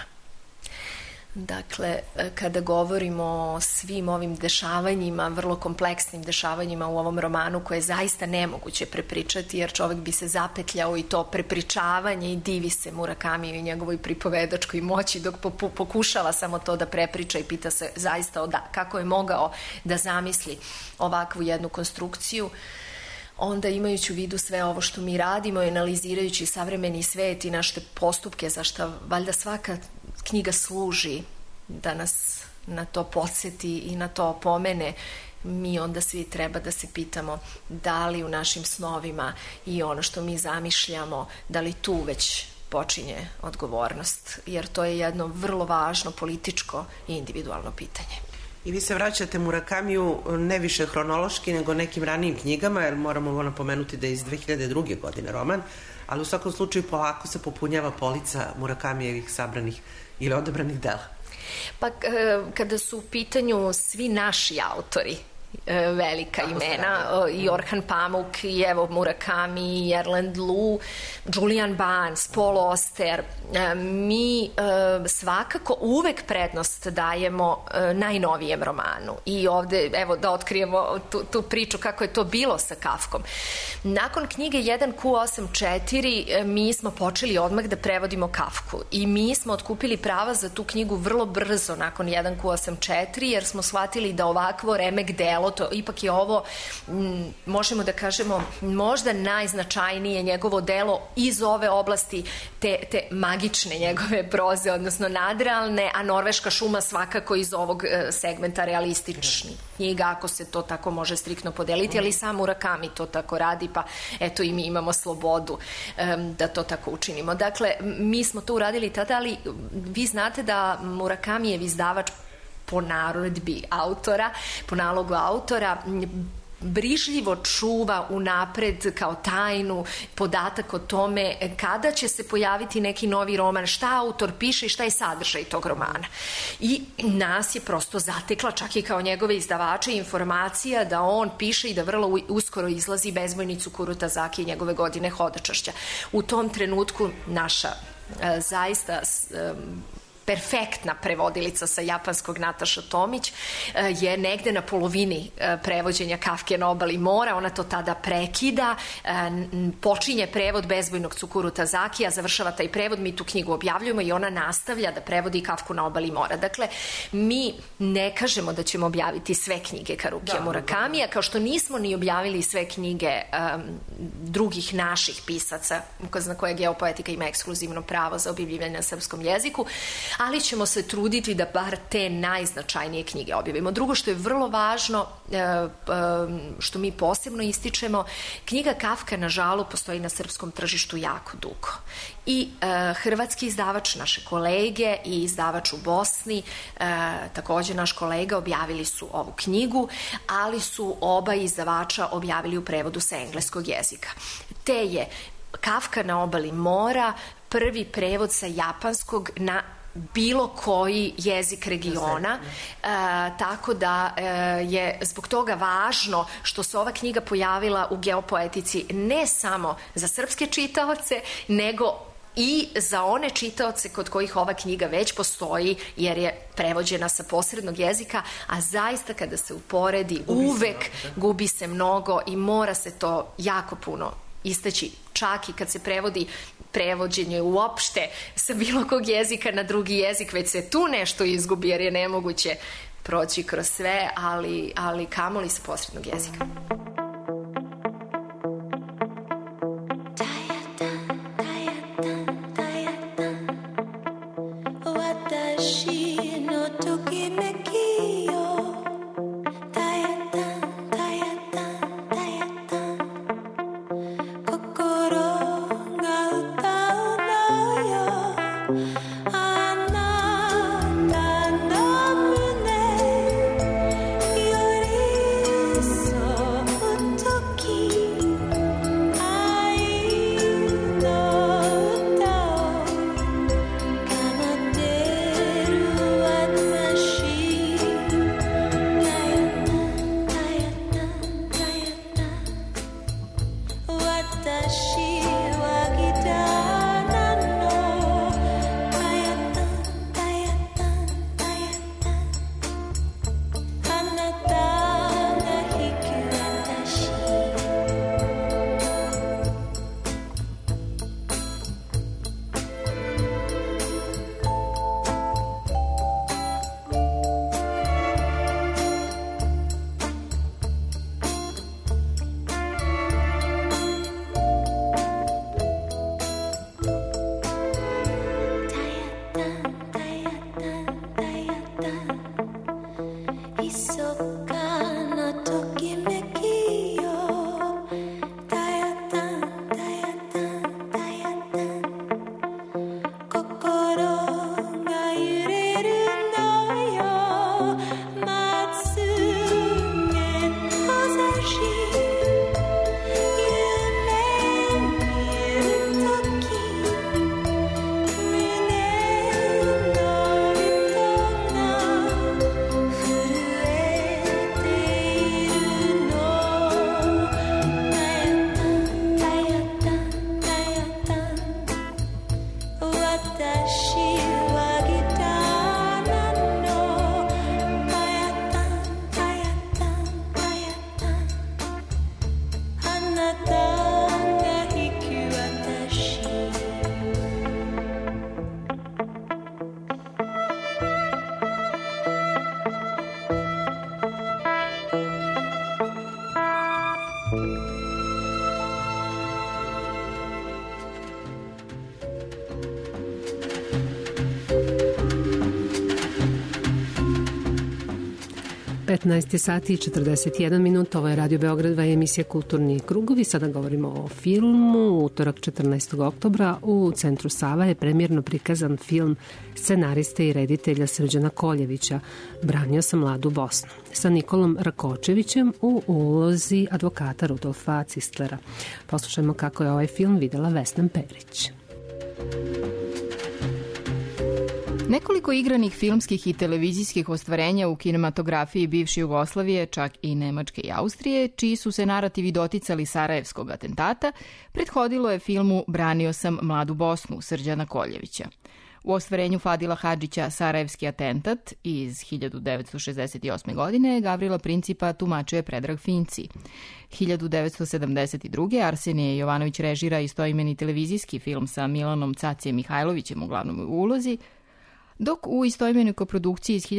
Dakle, kada govorimo o svim ovim dešavanjima, vrlo kompleksnim dešavanjima u ovom romanu, koje je zaista nemoguće prepričati, jer čovek bi se zapetljao i to prepričavanje i divi se Murakamiju i njegovoj pripovedačkoj moći dok pokušava samo to da prepriča i pita se zaista kako je mogao da zamisli ovakvu jednu konstrukciju. Onda imajući u vidu sve ovo što mi radimo i analizirajući savremeni svet i naše postupke, zašto valjda svaka knjiga služi da nas na to podsjeti i na to opomene, mi onda svi treba da se pitamo da li u našim snovima i ono što mi zamišljamo, da li tu već počinje odgovornost, jer to je jedno vrlo važno političko i individualno pitanje. I vi se vraćate Murakamiju ne više hronološki nego nekim ranijim knjigama, jer moramo napomenuti da je iz 2002. godine roman, ali u svakom slučaju polako se popunjava polica Murakamijevih sabranih ili odabranih dela. Pa kada su u pitanju svi naši autori, velika imena, i Orhan Pamuk, i evo Murakami, i Erland Lu, Julian Barnes, Paul Auster, mi svakako uvek prednost dajemo najnovijem romanu. I ovde, evo, da otkrijemo tu priču kako je to bilo sa Kafkom. Nakon knjige 1Q84 mi smo počeli odmah da prevodimo Kafku i mi smo otkupili prava za tu knjigu vrlo brzo nakon 1Q84, jer smo shvatili da ovakvo remek delo, to ipak je ovo, možemo da kažemo, možda najznačajnije njegovo delo iz ove oblasti te magične njegove proze, odnosno nadrealne, a Norveška šuma svakako iz ovog segmenta realističnih knjiga, ako se to tako može striktno podeliti, ali sam Murakami to tako radi, pa eto i mi imamo slobodu da to tako učinimo. Dakle, mi smo to uradili tada, ali vi znate da Murakamijev izdavač po naredbi autora, po nalogu autora, brižljivo čuva unapred kao tajnu podatak o tome kada će se pojaviti neki novi roman, šta autor piše i šta je sadržaj tog romana. I nas je prosto zatekla, čak i kao njegove izdavače, informacija da on piše i da vrlo uskoro izlazi Bezbojnicu Kuru Tazaki i njegove godine hodočašća. U tom trenutku naša zaista perfektna prevodilica sa japanskog Nataša Tomić je negde na polovini prevođenja Kafke na obali mora, ona to tada prekida, počinje prevod Bezbojnog Cukuru Tazakija, završava taj prevod, mi tu knjigu objavljujemo i ona nastavlja da prevodi Kafku na obali mora. Dakle, mi ne kažemo da ćemo objaviti sve knjige Harukija Murakamija, kao što nismo ni objavili sve knjige drugih naših pisaca, na koje Geopoetika ima ekskluzivno pravo za objavljivanje na srpskom jeziku, ali ćemo se truditi da bar te najznačajnije knjige objavimo. Drugo što je vrlo važno, što mi posebno ističemo, knjiga Kafka na žalu postoji na srpskom tržištu jako dugo. I hrvatski izdavač, naše kolege i izdavač u Bosni, također naš kolega, objavili su ovu knjigu, ali su oba izdavača objavili u prevodu sa engleskog jezika. Te je Kafka na obali mora prvi prevod sa japanskog na bilo koji jezik regiona, tako da je zbog toga važno što se ova knjiga pojavila u Geopoetici ne samo za srpske čitaoce, nego i za one čitaoce kod kojih ova knjiga već postoji, jer je prevođena sa posrednog jezika, a zaista kada se uporedi uvek gubi se mnogo i mora se to jako puno istaći, čak i kad se prevodi prevođenje uopšte sa bilo kog jezika na drugi jezik, već se tu nešto izgubi jer je nemoguće proći kroz sve, ali kamoli sa posrednog jezika. Sati i 41 minut, ovo je Radio Beograd, dva emisija Kulturni krugovi. Sada govorimo o filmu. Utorak 14. oktobra u Centru Sava je premjerno prikazan film scenariste i reditelja Srđana Koljevića Branio sam mladu Bosnu, sa Nikolom Rakočevićem u ulozi advokata Rudolfa Cistlera. Poslušajmo kako je ovaj film videla Vesna Perić. Nekoliko igranih filmskih i televizijskih ostvarenja u kinematografiji bivše Jugoslavije, čak i Nemačke i Austrije, čiji su se narativi doticali Sarajevskog atentata, prethodilo je filmu Branio sam mladu Bosnu Srđana Koljevića. U ostvarenju Fadila Hadžića Sarajevski atentat iz 1968. godine Gavrila Principa tumačio je Predrag Finci. 1972. Arsenije Jovanović režira istoimeni televizijski film sa Milanom Cacijem Mihajlovićem u glavnom ulozi, Dok u istoimenoj koprodukciji iz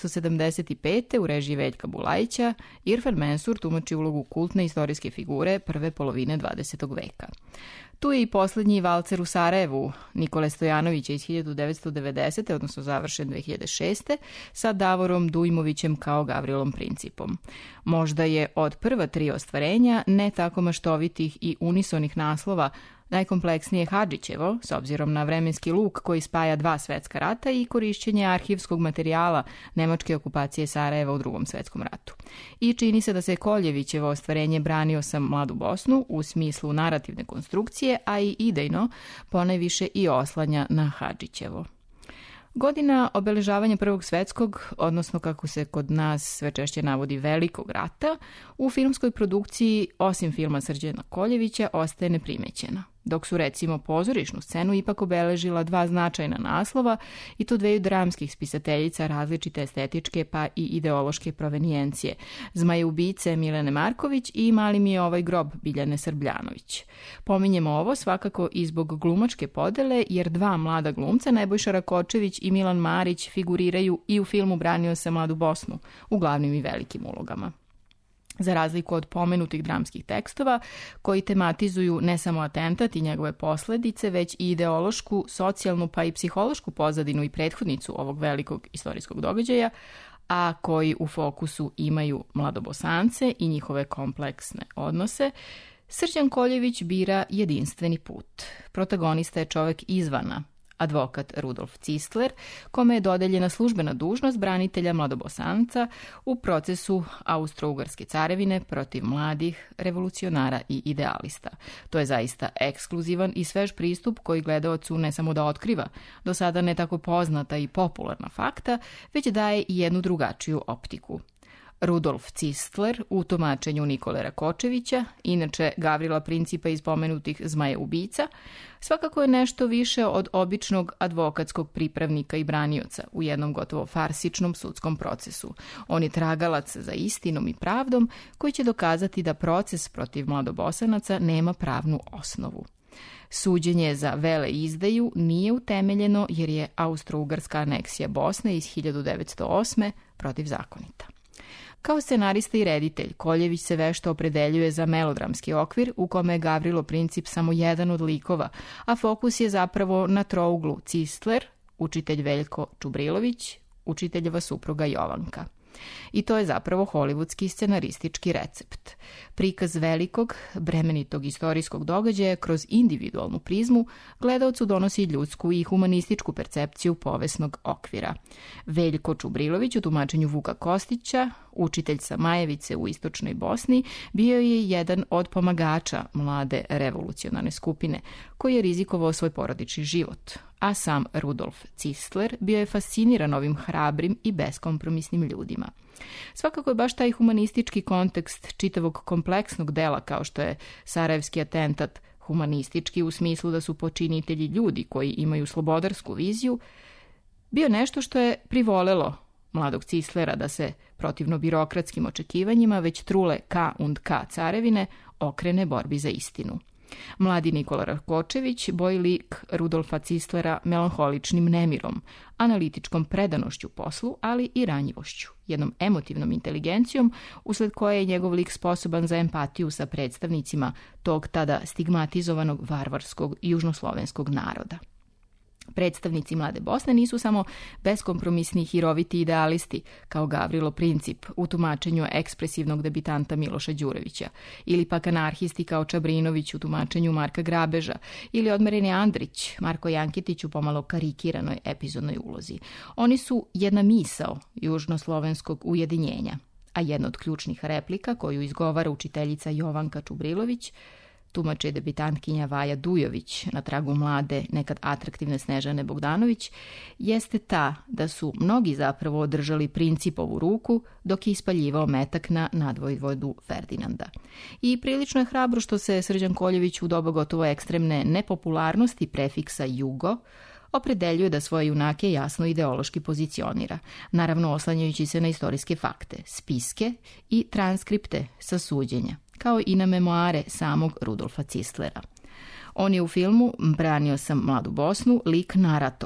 1975. u režiji Veljka Bulajića Irfan Mensur tumači ulogu kultne istorijske figure prve polovine 20. veka. Tu je i poslednji valcer u Sarajevu Nikole Stojanovića iz 1990. odnosno završen 2006. sa Davorom Dujmovićem kao Gavrilom Principom. Možda je od prva tri ostvarenja ne tako maštovitih i unisonih naslova najkompleksnije Hadžićevo, s obzirom na vremenski luk koji spaja dva svetska rata i korišćenje arhivskog materijala nemačke okupacije Sarajeva u Drugom svetskom ratu. I čini se da se Koljevićevo ostvarenje Branio sam mladu Bosnu u smislu narativne konstrukcije, a i idejno ponajviše i oslanja na Hadžićevo. Godina obeležavanja Prvog svetskog, odnosno kako se kod nas sve češće navodi Velikog rata, u filmskoj produkciji, osim filma Srđana Koljevića, ostaje neprimećena. Dok su recimo pozorišnu scenu ipak obeležila dva značajna naslova i to dveju dramskih spisateljica različite estetičke pa i ideološke provenijencije, Zmajeubice Milene Marković i Mali mi je ovaj grob Biljane Srbljanović. Pominjemo ovo svakako i zbog glumačke podele, jer dva mlada glumca, Nebojša Rakočević i Milan Marić, figuriraju i u filmu Branio sam mladu Bosnu u glavnim i velikim ulogama. Za razliku od pomenutih dramskih tekstova, koji tematizuju ne samo atentat i njegove posledice, već i ideološku, socijalnu pa i psihološku pozadinu i prethodnicu ovog velikog istorijskog događaja, a koji u fokusu imaju mladobosance i njihove kompleksne odnose, Srđan Koljević bira jedinstveni put. Protagonista je čovek izvana, advokat Rudolf Cistler, kome je dodeljena službena dužnost branitelja mladobosanca u procesu Austro-Ugarske carevine protiv mladih revolucionara i idealista. To je zaista ekskluzivan i svež pristup koji gledaocu ne samo da otkriva do sada ne tako poznata i popularna fakta, već daje i jednu drugačiju optiku. Rudolf Cistler u tumačenju Nikole Rakočevića, inače Gavrila Principa iz pomenutih Zmajeubica, svakako je nešto više od običnog advokatskog pripravnika i branioca u jednom gotovo farsičnom sudskom procesu. On je tragalac za istinom i pravdom koji će dokazati da proces protiv mladobosanaca nema pravnu osnovu. Suđenje za veleizdaju nije utemeljeno jer je Austro-Ugarska aneksija Bosne iz 1908. protivzakonita. Kao scenarista i reditelj, Koljević se vešto opredeljuje za melodramski okvir u kome je Gavrilo Princip samo jedan od likova, a fokus je zapravo na trouglu Cistler, učitelj Veljko Čubrilović, učiteljeva supruga Jovanka. I to je zapravo hollywoodski scenaristički recept. Prikaz velikog, bremenitog istorijskog događaja kroz individualnu prizmu gledaocu donosi ljudsku i humanističku percepciju povesnog okvira. Veljko Čubrilović u tumačenju Vuka Kostića, učitelj sa Majevice u istočnoj Bosni, bio je jedan od pomagača mlade revolucionarne skupine, koji je rizikovao svoj porodični život, a sam Rudolf Cistler bio je fasciniran ovim hrabrim i beskompromisnim ljudima. Svakako je baš taj humanistički kontekst čitavog kompleksnog dela kao što je Sarajevski atentat humanistički u smislu da su počinitelji ljudi koji imaju slobodarsku viziju, bio nešto što je privolelo mladog Cistlera da se protivno birokratskim očekivanjima već trule K und K carevine okrene borbi za istinu. Mladi Nikola Rakočević boji lik Rudolfa Cistlera melanholičnim nemirom, analitičkom predanošću poslu, ali i ranjivošću, jednom emotivnom inteligencijom usled koje je njegov lik sposoban za empatiju sa predstavnicima tog tada stigmatizovanog varvarskog južnoslovenskog naroda. Predstavnici Mlade Bosne nisu samo beskompromisni hiroviti idealisti, kao Gavrilo Princip u tumačenju ekspresivnog debitanta Miloša Đurevića, ili pak anarhisti kao Čabrinović u tumačenju Marka Grabeža, ili odmereni Andrić, Marko Jankitić u pomalo karikiranoj epizodnoj ulozi. Oni su jedna misao južnoslovenskog ujedinjenja, a jedna od ključnih replika koju izgovara učiteljica Jovanka Čubrilović, tumače debitantkinja Vaja Dujović na tragu mlade, nekad atraktivne Snežane Bogdanović, jeste ta da su mnogi zapravo održali Principovu ruku dok je ispaljivao metak na nadvojvodu Ferdinanda. I prilično je hrabro što se Srđan Koljević u doba gotovo ekstremne nepopularnosti prefiksa Jugo opredeljuje da svoje junake jasno ideološki pozicionira, naravno oslanjajući se na istorijske fakte, spiske i transkripte sa suđenja, kao i na memoare samog Rudolfa Cistlera. On je u filmu Branio sam mladu Bosnu lik narator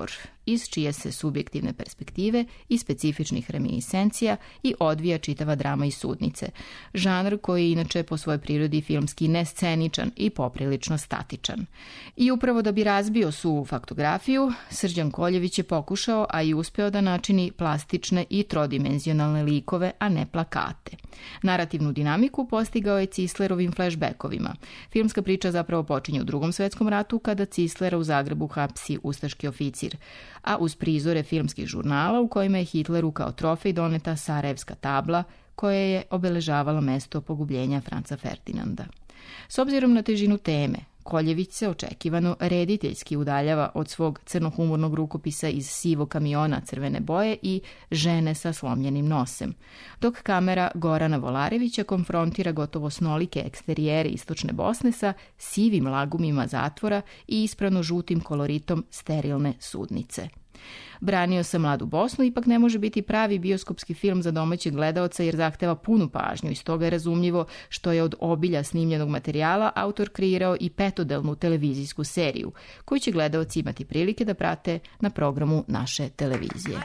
iz čije se subjektivne perspektive i specifičnih reminiscencija i odvija čitava drama iz sudnice. Žanr koji je inače po svojoj prirodi filmski nesceničan i poprilično statičan. I upravo da bi razbio suvu faktografiju, Srđan Koljević je pokušao, a i uspeo da načini plastične i trodimenzionalne likove, a ne plakate. Narativnu dinamiku postigao je Cislerovim flashbackovima. Filmska priča zapravo počinje u Drugom svetskom ratu kada Cislera u Zagrebu hapsi ustaški oficir, a uz prizore filmskih žurnala u kojima je Hitleru kao trofej doneta sarajevska tabla koja je obeležavala mesto pogubljenja Franca Ferdinanda. S obzirom na težinu teme, Koljević se očekivano rediteljski udaljava od svog crnohumornog rukopisa iz Sivog kamiona crvene boje i Žene sa slomljenim nosem, dok kamera Gorana Volarevića konfrontira gotovo snolike eksterijere istočne Bosne sa sivim lagumima zatvora i isprano žutim koloritom sterilne sudnice. Branio sam mladu Bosnu ipak ne može biti pravi bioskopski film za domaćeg gledaoca jer zahteva punu pažnju i stoga je razumljivo što je od obilja snimljenog materijala autor kreirao i petodelnu televizijsku seriju, koju će gledaoci imati prilike da prate na programu naše televizije.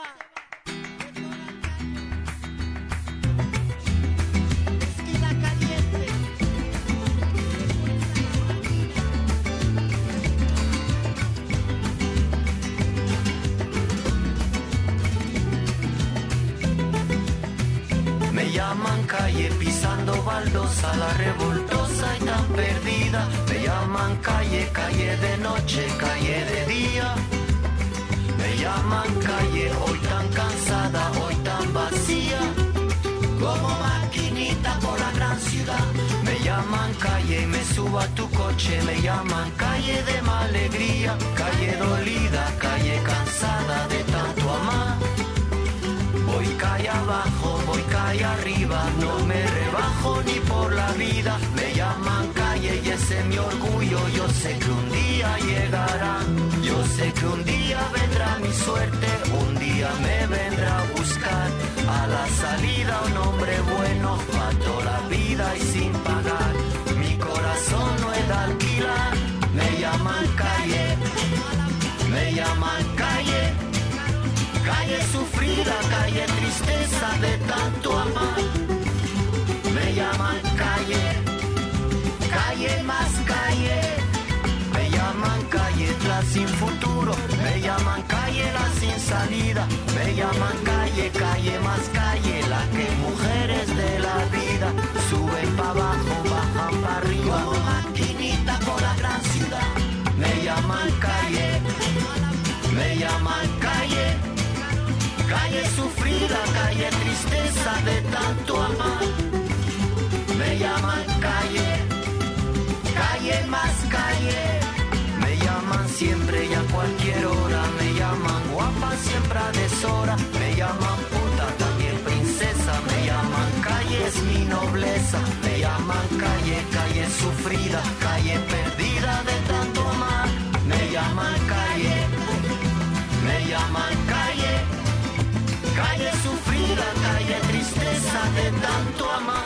Llaman calle pisando baldosa, la revoltosa y tan perdida. Me llaman calle, calle de noche, calle de día. Me llaman calle, hoy tan cansada, hoy tan vacía. Como maquinita por la gran ciudad. Me llaman calle y me subo a tu coche. Me llaman calle de mala alegría. Calle dolida, calle cansada de tanto amar. Voy calle abajo, voy calle arriba, no me rebajo ni por la vida. Me llaman calle y ese es mi orgullo, yo sé que un día llegará. Yo sé que un día vendrá mi suerte, un día me vendrá a buscar. A la salida un hombre bueno, pa' toda la vida y sin pagar. Mi corazón no es de alquilar. Me llaman calle, me llaman calle. Calle sufrida, calle tristeza de tanto amar. Me llaman calle, calle más calle. Me llaman calle la sin futuro. Me llaman calle la sin salida. Me llaman calle, calle más calle. La que mujeres de la vida suben pa' abajo, bajan pa' arriba. Como maquinita por la gran ciudad. Me llaman calle, me llaman calle. Calle sufrida, calle tristeza de tanto amar. Me llaman calle, calle más calle. Me llaman siempre y a cualquier hora. Me llaman guapa siempre a deshora. Me llaman puta, también princesa. Me llaman calle, es mi nobleza. Me llaman calle, calle sufrida, calle perdida de tanto amar. Me llaman calle, me llaman calle. Calle sufrida, calle tristeza de tanto amar.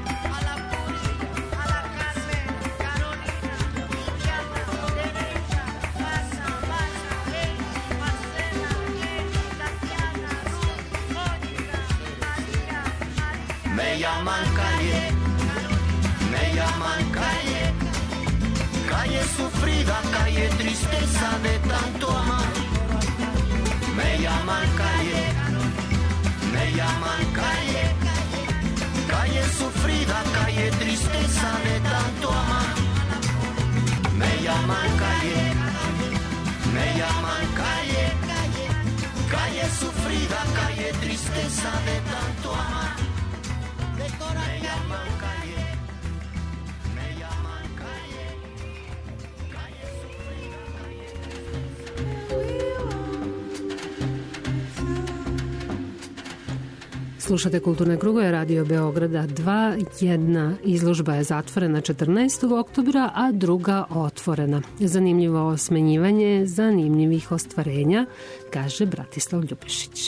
Me llaman calle, me llaman calle. Calle sufrida, calle tristeza de tanto amar. Me llaman calle. Me llaman calle, calle sufrida, calle tristeza de tanto amar. Me llaman calle, me llaman calle, calle sufrida, calle tristeza de tanto amar. Me llaman calle, me llaman calle, calle sufrida, calle tristeza. Slušate Kulturne krugove, Radio Beograda 2. Jedna izložba je zatvorena 14. oktobra, a druga otvorena. Zanimljivo smenjivanje zanimljivih ostvarenja, kaže Bratislav Ljubišić.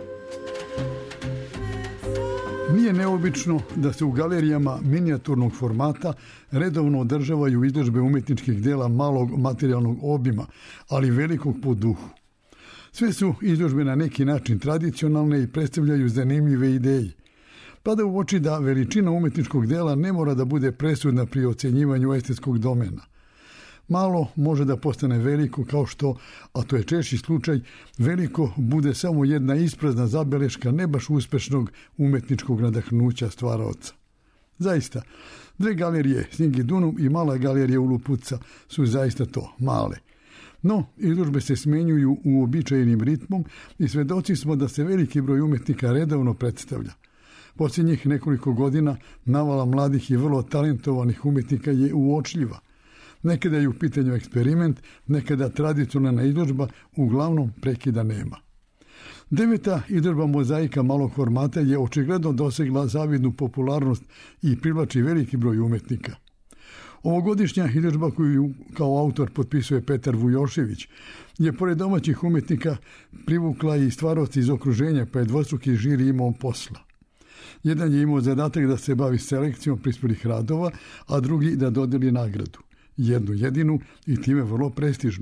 Nije neobično da se u galerijama minijaturnog formata redovno održavaju izložbe umetničkih dela malog materijalnog obima, ali velikog po duhu. Sve su izložbe na neki način tradicionalne i predstavljaju zanimljive ideje. Pada u oči da veličina umetničkog dela ne mora da bude presudna pri ocenjivanju estetskog domena. Malo može da postane veliko kao što, a to je češći slučaj, veliko bude samo jedna isprazna zabeleška ne baš uspešnog umetničkog nadahnuća stvaraoca. Zaista, dve galerije, Singidunum i mala galerija Ulupuca, su zaista to, male. No, izložbe se smenjuju uobičajenim ritmom i svedoci smo da se veliki broj umetnika redovno predstavlja. Posljednjih nekoliko godina navala mladih i vrlo talentovanih umetnika je uočljiva. Nekada je u pitanju eksperiment, nekada tradicionalna izložba, uglavnom prekida nema. 9. izložba mozaika malog formata je očigledno dosegla zavidnu popularnost i privlači veliki broj umetnika. Ovogodišnja izložba koju kao autor potpisuje Petar Vujošević je pored domaćih umetnika privukla i stvaraoci iz okruženja, pa je dvostruki žiri imao posla. Jedan je imao zadatak da se bavi selekcijom prispelih radova, a drugi da dodeli nagradu. Jednu jedinu i time vrlo prestižnu.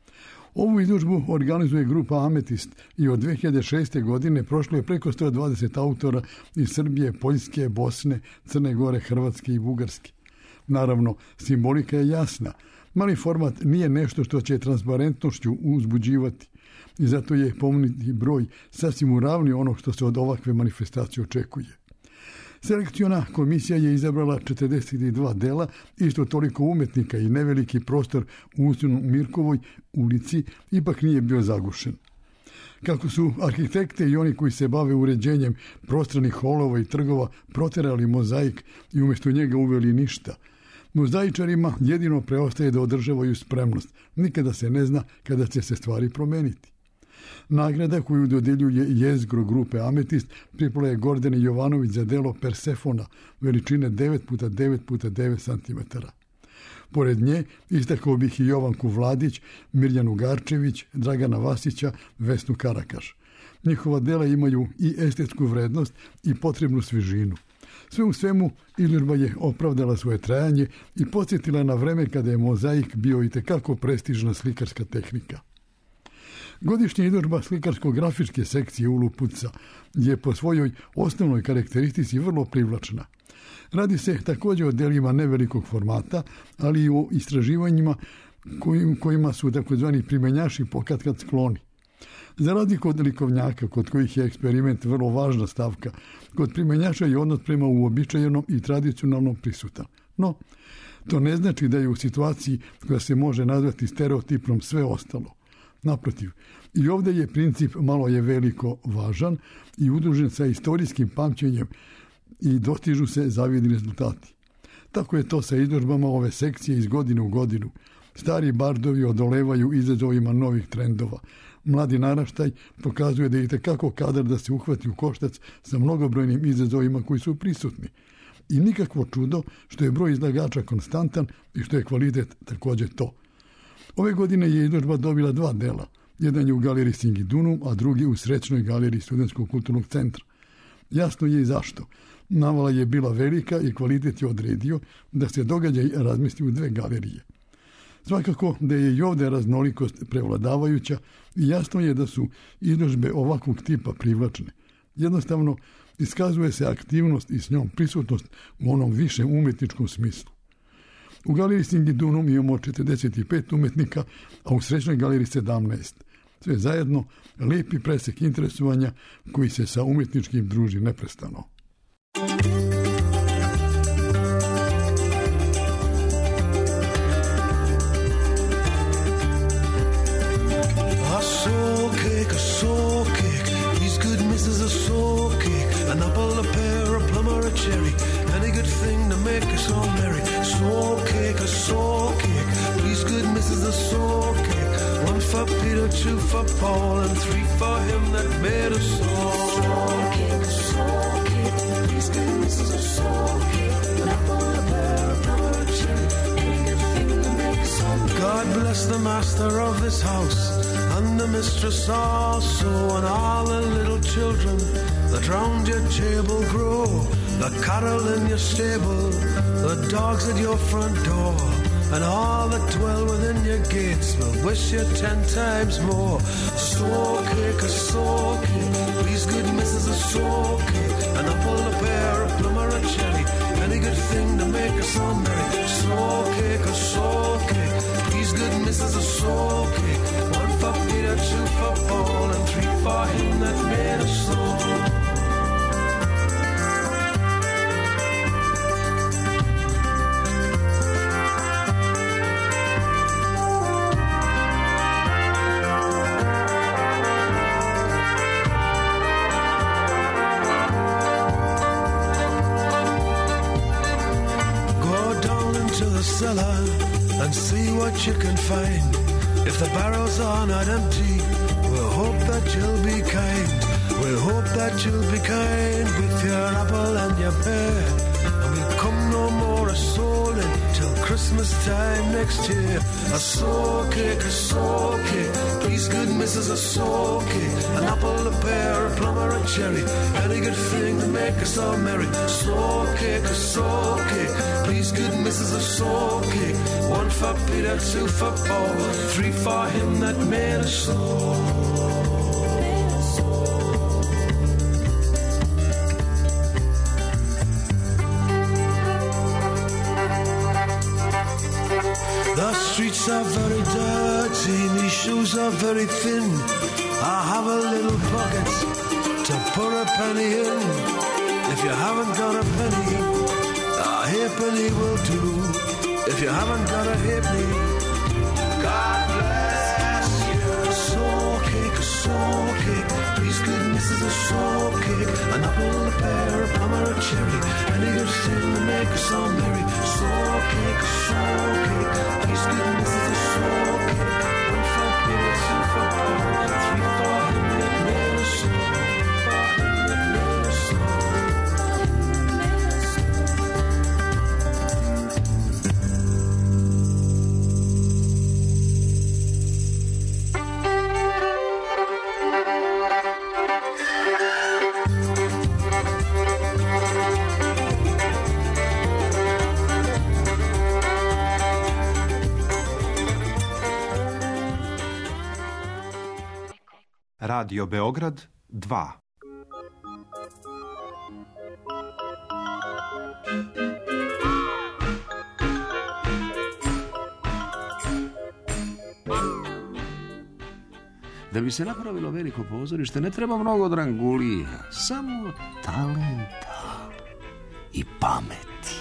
Ovu izložbu organizuje grupa Ametist i od 2006. godine prošlo je preko 120 autora iz Srbije, Poljske, Bosne, Crne Gore, Hrvatske i Bugarske. Naravno, simbolika je jasna. Mali format nije nešto što će transparentnošću uzbuđivati i zato je pomenuti broj sasvim uravnio onog što se od ovakve manifestacije očekuje. Selekciona komisija je izabrala 42 dela, isto toliko umetnika i neveliki prostor u Usinu Mirkovoj ulici ipak nije bio zagušen. Kako su arhitekte i oni koji se bave uređenjem prostranih holova i trgova proterali mozaik i umjesto njega uveli ništa, mozaičarima jedino preostaje da održavaju spremnost. Nikada se ne zna kada će se stvari promeniti. Nagrada koju dodeljuje jezgro grupe Ametist pripala je Gordani Jovanović za delo Persefona veličine 9x9x9 cm. Pored nje istakao bih i Jovanku Vladić, Mirjanu Garčević, Dragana Vasića, Vesnu Karakaš. Njihova dela imaju i estetsku vrednost i potrebnu svežinu. Sve u svemu, izložba je opravdala svoje trajanje i podsjetila na vreme kada je mozaik bio itekako prestižna slikarska tehnika. Godišnja izložba slikarsko-grafičke sekcije Ulupuca je po svojoj osnovnoj karakteristici vrlo privlačna. Radi se također o delima nevelikog formata, ali i o istraživanjima kojima su takozvani primenjaši pokatkad skloni. Za razliku od likovnjaka, kod kojih je eksperiment vrlo važna stavka, kod primenjača je odnos prema uobičajenom i tradicionalnom prisutan. No, to ne znači da je u situaciji koja se može nazvati stereotipnom sve ostalo. Naprotiv, i ovdje je princip malo je veliko važan i udružen sa istorijskim pamćenjem i dostižu se zavidni rezultati. Tako je to sa izložbama ove sekcije iz godine u godinu. Stari bardovi odolevaju izazovima novih trendova. Mladi naraštaj pokazuje da je itekako kadar da se uhvati u koštac sa mnogobrojnim izazovima koji su prisutni. I nikakvo čudo što je broj izlagača konstantan i što je kvalitet također to. Ove godine je izložba dobila 2 dela. Jedan je u galeriji Singidunum, a drugi u Srećnoj galeriji Studentskog kulturnog centra. Jasno je i zašto. Navala je bila velika i kvalitet je odredio da se događaj razmesti u 2 galerije. Svakako da je i ovdje raznolikost prevladavajuća i jasno je da su izložbe ovakvog tipa privlačne. Jednostavno, iskazuje se aktivnost i s njom prisutnost u onom višem umjetničkom smislu. U galeriji Singidunum imamo 45 umetnika, a u Srećnoj galeriji 17. Sve zajedno lijepi presek interesovanja koji se sa umjetničkim druži neprestano. A soul cake, these good misses a soul cake, an apple, a pear, a plum or a cherry, any good thing to make us all merry. A soul cake, please good misses a soul cake, 1 for Peter, 2 for Paul, and 3 for him that made us all. Soul cake, please good misses a soul cake, an apple, a pear, a plum or a cherry, any good thing to make us all merry. God bless the master of this house, and the mistress also, and all the little children that round your table grow, the cattle in your stable, the dogs at your front door, and all that dwell within your gate. kids will wish you 10 times more. Soul cake, a soul cake, please good missus, a soul cake, an apple, a pear, a plum or a cherry, any good thing to make us all merry. Soul cake, a soul cake, please good missus, a soul cake, 1 for Peter, 2 for Paul, and 3 for him that made us all. Cellar and see what you can find. If the barrels are not empty, we'll hope that you'll be kind. We'll hope that you'll be kind with your apple and your pear, and we'll come no more a soulin' till Christmas time next year. A soul cake, please good missus, a soul cake, an apple, a pear, a plum or a cherry, any good thing to make us all merry. Soul cake, please good missus, a soul cake, 1 for Peter, 2 for Paul, 3 for him that made us all. The streets are very dirty, my shoes are very thin. I have a little pocket to put a penny in. If you haven't got a penny, a halfpenny will do. If you haven't got a halfpenny, God bless you. A soul cake, please good missus, a soul cake, an apple, a pear, a plum or a cherry, any good thing to make us all merry. Soul cake, please good missus, a soul cake, 1 for Peter, 2 for Paul, 3 for him that made us all. Radio Beograd 2. Da bi se napravilo veliko pozorište ne treba mnogo drangulija, samo talenta i pameti.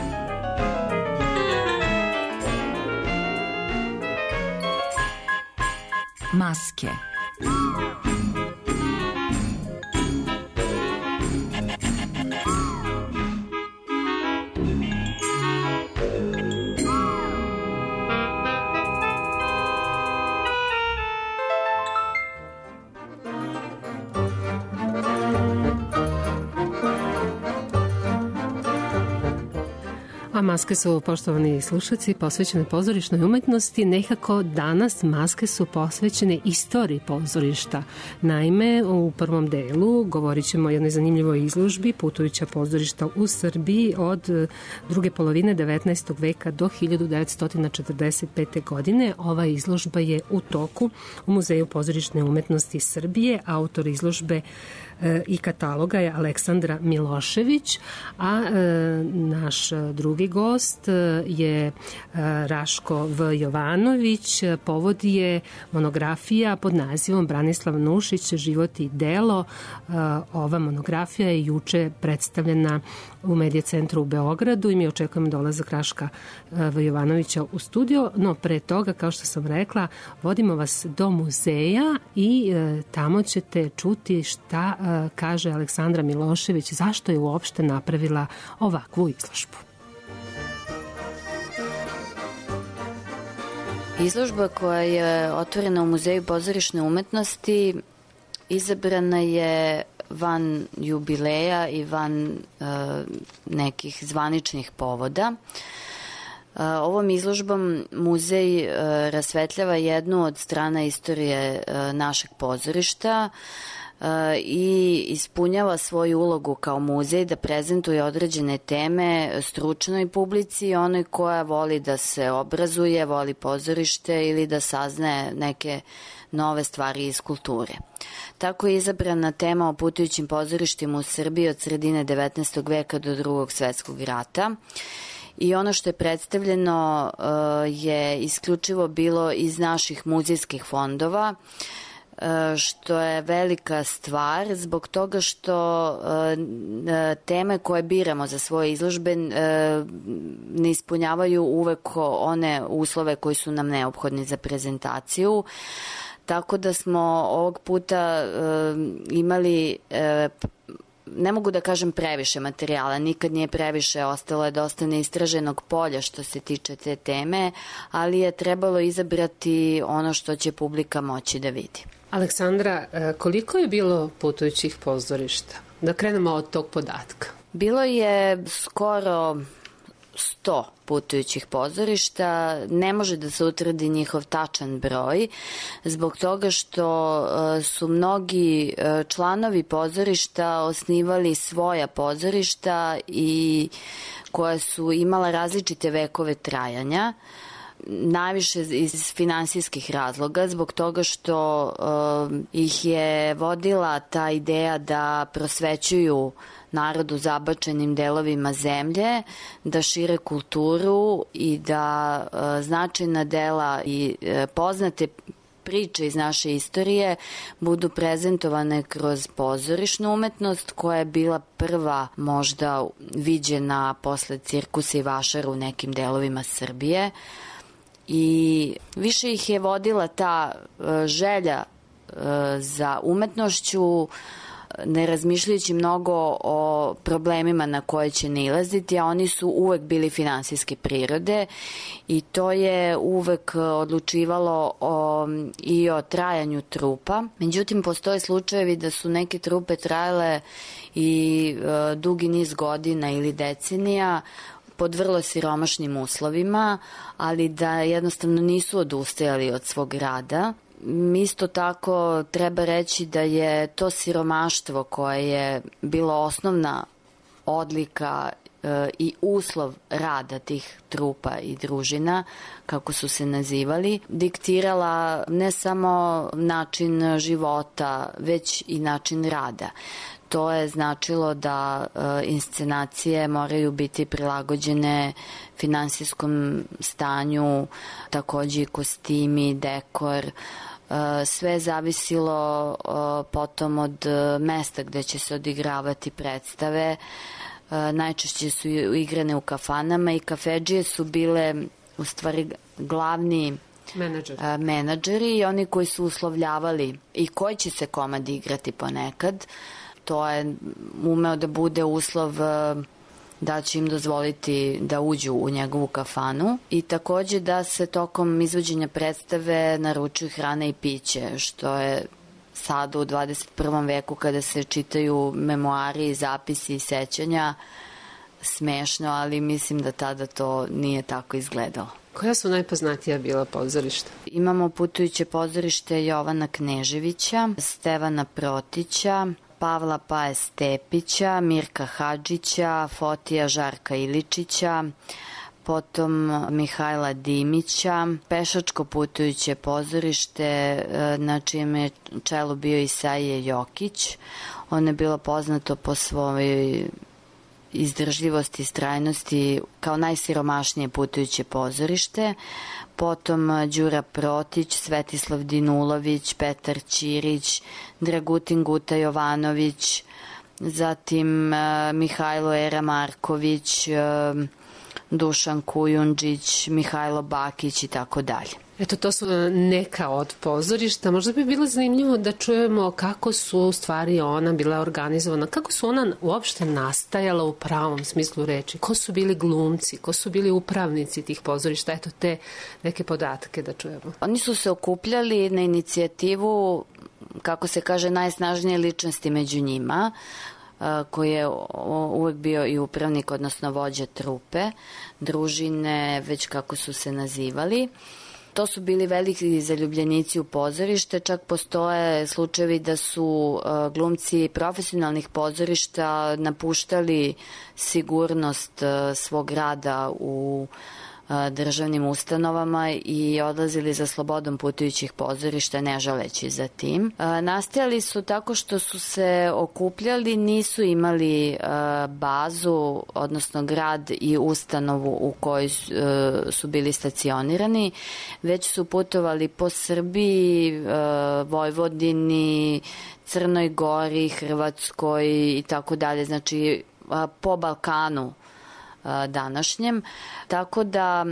Maske. A maske su, poštovani slušaci, posvećene pozorišnoj umetnosti. Nekako danas maske su posvećene istoriji pozorišta. Naime, u prvom delu govorit ćemo o jednoj zanimljivoj izložbi putujuća pozorišta u Srbiji od druge polovine 19. veka do 1945. godine. Ova izložba je u toku u Muzeju pozorišne umetnosti Srbije. Autor izložbe i kataloga je Aleksandra Milošević, a naš drugi gost je Raško V. Jovanović. Povod je monografija pod nazivom Branislav Nušić, život i delo. Ova monografija je juče predstavljena u Medija centru u Beogradu i mi očekujemo dolazak Raška V. Jovanovića u studio, no pre toga, kao što sam rekla, vodimo vas do muzeja i tamo ćete čuti šta kaže Aleksandra Milošević, zašto je uopšte napravila ovakvu izložbu. Izložba koja je otvorena u Muzeju pozorišne umetnosti izabrana je van jubileja i van nekih zvaničnih povoda. Ovom izložbom muzej rasvetljava jednu od strana istorije našeg pozorišta, i ispunjava svoju ulogu kao muzej da prezentuje određene teme stručnoj publici, onoj koja voli da se obrazuje, voli pozorište ili da saznaje neke nove stvari iz kulture. Tako je izabrana tema o putujućim pozorištima u Srbiji od sredine 19. veka do Drugog svetskog rata. I ono što je predstavljeno je isključivo bilo iz naših muzejskih fondova, što je velika stvar zbog toga što teme koje biramo za svoje izložbe ne ispunjavaju uvek one uslove koji su nam neophodni za prezentaciju. Tako da smo ovog puta imali, ne mogu da kažem previše materijala, nikad nije previše, ostalo je dosta neistraženog polja što se tiče te teme, ali je trebalo izabrati ono što će publika moći da vidi. Aleksandra, koliko je bilo putujućih pozorišta? Da krenemo od tog podatka. Bilo je skoro 100 putujućih pozorišta. Ne može da se utvrdi njihov tačan broj zbog toga što su mnogi članovi pozorišta osnivali svoja pozorišta i koja su imala različite vekove trajanja, najviše iz finansijskih razloga, zbog toga što ih je vodila ta ideja da prosvećuju narodu zabačenim delovima zemlje, da šire kulturu i da značajna dela i poznate priče iz naše istorije budu prezentovane kroz pozorišnu umetnost koja je bila prva možda viđena posle cirkusa i vašara u nekim delovima Srbije. I više ih je vodila ta želja za umetnošću, ne razmišljajući mnogo o problemima na koje će nailaziti, a oni su uvek bili finansijske prirode i to je uvek odlučivalo i o trajanju trupa. Međutim, postoje slučajevi da su neke trupe trajale i dugi niz godina ili decenija pod vrlo siromašnim uslovima, ali da jednostavno nisu odustajali od svog rada. Isto tako treba reći da je to siromaštvo koje je bilo osnovna odlika i uslov rada tih trupa i družina, kako su se nazivali, diktirala ne samo način života, već i način rada. To je značilo da inscenacije moraju biti prilagođene finansijskom stanju, takođe i kostimi, dekor. Sve je zavisilo potom od mesta gde će se odigravati predstave. Najčešće su igrane u kafanama i kafedžije su bile u stvari glavni menadžeri i oni koji su uslovljavali i koji će se komad igrati ponekad. To je umeo da bude uslov da će im dozvoliti da uđu u njegovu kafanu i takođe da se tokom izvođenja predstave naručuju hrana i piće, što je sad u 21. veku kada se čitaju memoari, zapisi i sećanja smešno, ali mislim da tada to nije tako izgledalo. Koja su najpoznatija bila pozorišta? Imamo putujuće pozorište Jovana Kneževića, Stevana Protića, Pavla Paje Stepića, Mirka Hadžića, Fotija Žarka Iličića, potom Mihajla Dimića, pešačko putujuće pozorište na čijem je čelu bio Isaija Jokić. Ono je bilo poznato po svojoj izdržljivosti i strajnosti kao najsiromašnije putujuće pozorište, potom Đura Protić, Svetislav Dinulović, Petar Ćirić, Dragutin Guta Jovanović, zatim Mihajlo Era Marković, Dušan Kujundžić, Mihajlo Bakić i tako dalje. Eto, to su neka od pozorišta. Možda bi bilo zanimljivo da čujemo kako su u stvari ona bila organizovana, kako su ona uopšte nastajala u pravom smislu reči, ko su bili glumci, ko su bili upravnici tih pozorišta, eto te neke podatke da čujemo. Oni su se okupljali na inicijativu, kako se kaže, najsnažnije ličnosti među njima, koji je uvek bio i upravnik, odnosno vođa trupe, družine, već kako su se nazivali. To su bili veliki zaljubljenici u pozorište, čak postoje slučajevi da su glumci profesionalnih pozorišta napuštali sigurnost svog rada u državnim ustanovama i odlazili za slobodom putujućih pozorišta, ne žaleći za tim. Nastajali su tako što su se okupljali, nisu imali bazu, odnosno grad i ustanovu u kojoj su bili stacionirani, već su putovali po Srbiji, Vojvodini, Crnoj Gori, Hrvatskoj i tako dalje, znači po Balkanu današnjem, tako da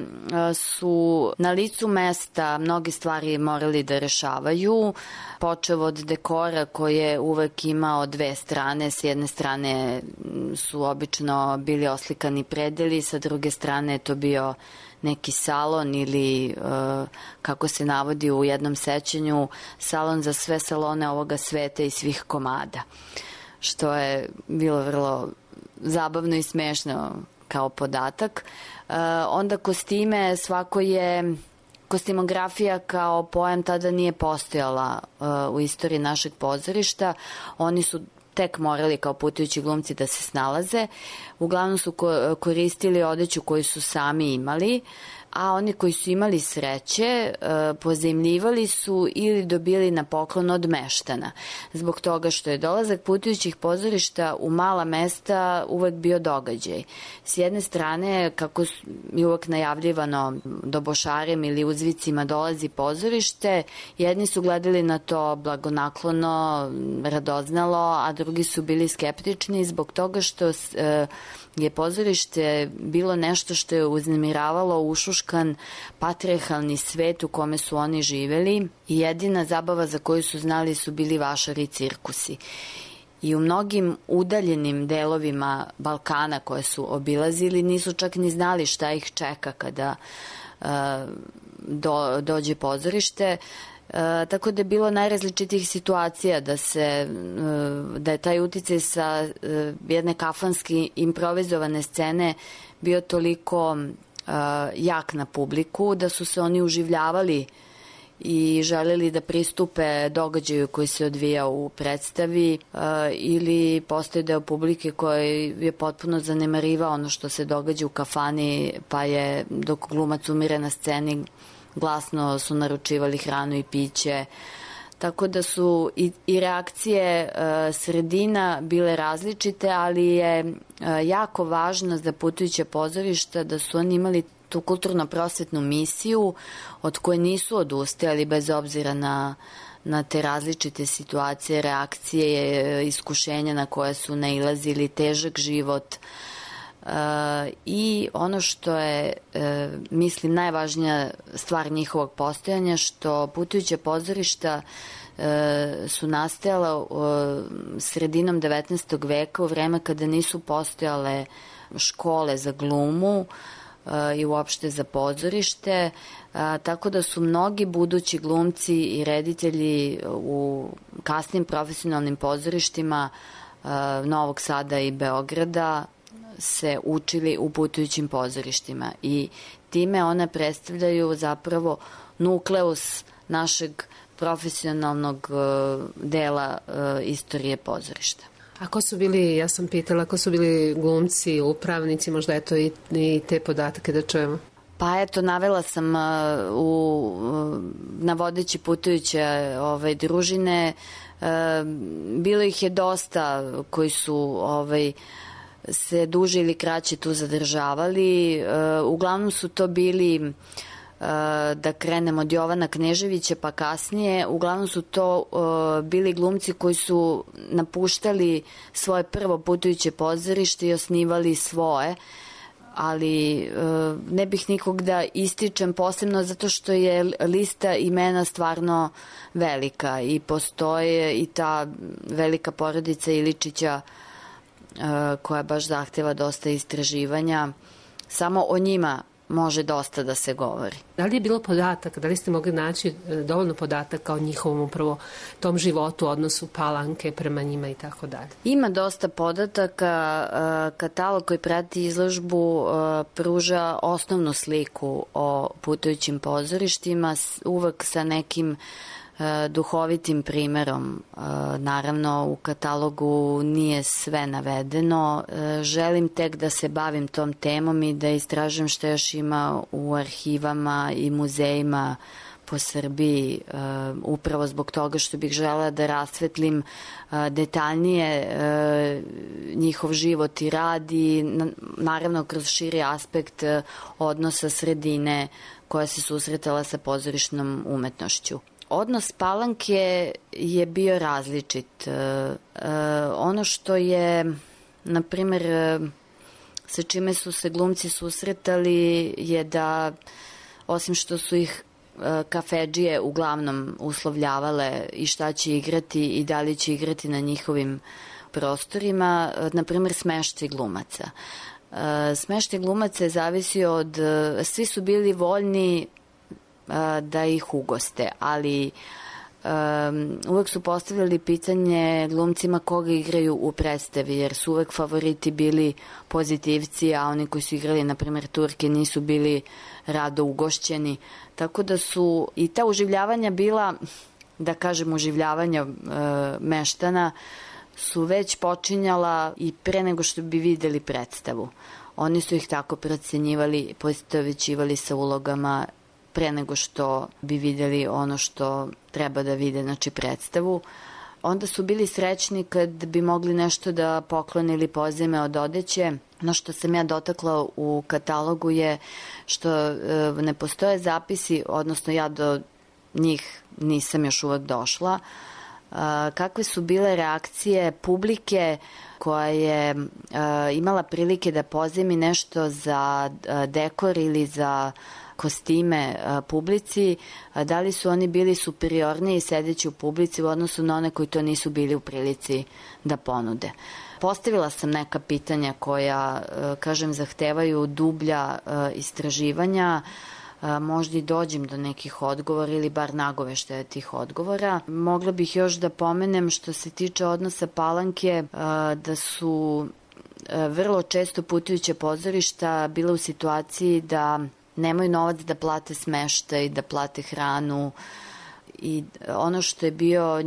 su na licu mesta mnoge stvari morali da rešavaju, počev od dekora koji je uvek imao dve strane. S jedne strane su obično bili oslikani predeli, sa druge strane je to bio neki salon ili, kako se navodi u jednom sećanju, salon za sve salone ovoga sveta i svih komada, što je bilo vrlo zabavno i smešno kao podatak. Onda kostime, kostimografija kao pojam tada nije postojala u istoriji našeg pozorišta. Oni su tek morali kao putujući glumci da se snalaze. Uglavnom su koristili odeću koju su sami imali, a oni koji su imali sreće pozajmljivali su ili dobili na poklon od meštana. Zbog toga što je dolazak putujućih pozorišta u mala mesta uvek bio događaj. S jedne strane, kako je uvek najavljivano dobošarem ili uzvicima dolazi pozorište, jedni su gledali na to blagonaklono, radoznalo, a drugi su bili skeptični zbog toga što je pozorište bilo nešto što je uznemiravalo ušuškan patrijarhalni svet u kome su oni živeli i jedina zabava za koju su znali su bili vašari i cirkusi. I u mnogim udaljenim delovima Balkana koje su obilazili nisu čak ni znali šta ih čeka kada dođe pozorište. Tako da je bilo najrazličitijih situacija da je taj uticaj sa jedne kafanske improvizovane scene bio toliko jak na publiku da su se oni uživljavali i želeli da pristupe događaju koji se odvija u predstavi ili postoji deo publike koji je potpuno zanemarivao ono što se događa u kafani, pa je dok glumac umire na sceni glasno su naručivali hranu i piće. Tako da su i reakcije sredina bile različite, ali je jako važno za putujuće pozorišta da su oni imali tu kulturno-prosvetnu misiju od koje nisu odustajali bez obzira na te različite situacije, reakcije, iskušenja na koje su nailazili, težak život. I ono što je, mislim, najvažnija stvar njihovog postojanja, što putujuće pozorišta su nastajala sredinom 19. veka u vreme kada nisu postojale škole za glumu i uopšte za pozorište, tako da su mnogi budući glumci i reditelji u kasnim profesionalnim pozorištima Novog Sada i Beograda se učili u putujućim pozorištima i time one predstavljaju zapravo nukleus našeg profesionalnog dela istorije pozorišta. A ko su bili, ja sam pitala, ko su bili glumci, upravnici, možda eto i te podatke da čujemo? Pa eto, navela sam navodeći putujuće družine, bilo ih je dosta koji su se duže ili kraće tu zadržavali. Uglavnom su to bili, da krenemo od Jovana Kneževića pa kasnije, uglavnom su to bili glumci koji su napuštali svoje prvo putujuće pozorište i osnivali svoje, ali ne bih nikog da ističem posebno zato što je lista imena stvarno velika i postoje i ta velika porodica Iličića koja baš zahteva dosta istraživanja. Samo o njima može dosta da se govori. Da li je bilo podataka, da li ste mogli naći dovoljno podataka o njihovom upravo tom životu, odnosu Palanke prema njima i tako dalje? Ima dosta podataka. Katalog koji prati izložbu pruža osnovnu sliku o putujućim pozorištima, uvek sa nekim duhovitim primerom. Naravno, u katalogu nije sve navedeno. Želim tek da se bavim tom temom i da istražujem što još ima u arhivama i muzejima po Srbiji, upravo zbog toga što bih želela da rasvetlim detaljnije njihov život i rad i naravno kroz širi aspekt odnosa sredine koja se susretala sa pozorišnom umetnošću. Odnos Palanke je bio različit. Ono što je, na primer, sa čime su se glumci susretali je da, osim što su ih kafedžije uglavnom uslovljavale i šta će igrati i da li će igrati na njihovim prostorima, na primer smeštaj glumaca. Smeštaj glumaca je zavisio od, svi su bili voljni da ih ugoste, ali uvek su postavljali pitanje glumcima koga igraju u predstavi, jer su uvek favoriti bili pozitivci, a oni koji su igrali, na primjer, Turke, nisu bili rado ugošćeni. Tako da su i ta uživljavanja bila, da kažem, uživljavanja meštana su već počinjala i pre nego što bi videli predstavu. Oni su ih tako procenjivali, poistovećivali sa ulogama pre nego što bi videli ono što treba da vide, znači predstavu. Onda su bili srećni kad bi mogli nešto da poklone ili pozajme od odeće. No što sam ja dotakla u katalogu je što ne postoje zapisi, odnosno ja do njih nisam još uvek došla, kakve su bile reakcije publike koja je imala prilike da pozajmi nešto za dekor ili za kostime publici, da li su oni bili superiorniji sedeći u publici u odnosu na one koji to nisu bili u prilici da ponude. Postavila sam neka pitanja koja, kažem, zahtevaju dublja istraživanja, možda i dođem do nekih odgovora ili bar nagoveštaja tih odgovora. Mogla bih još da pomenem što se tiče odnosa Palanke, da su vrlo često putujuća pozorišta bila u situaciji da nemaju novac da plate smeštaj, da plate hranu i ono što je bio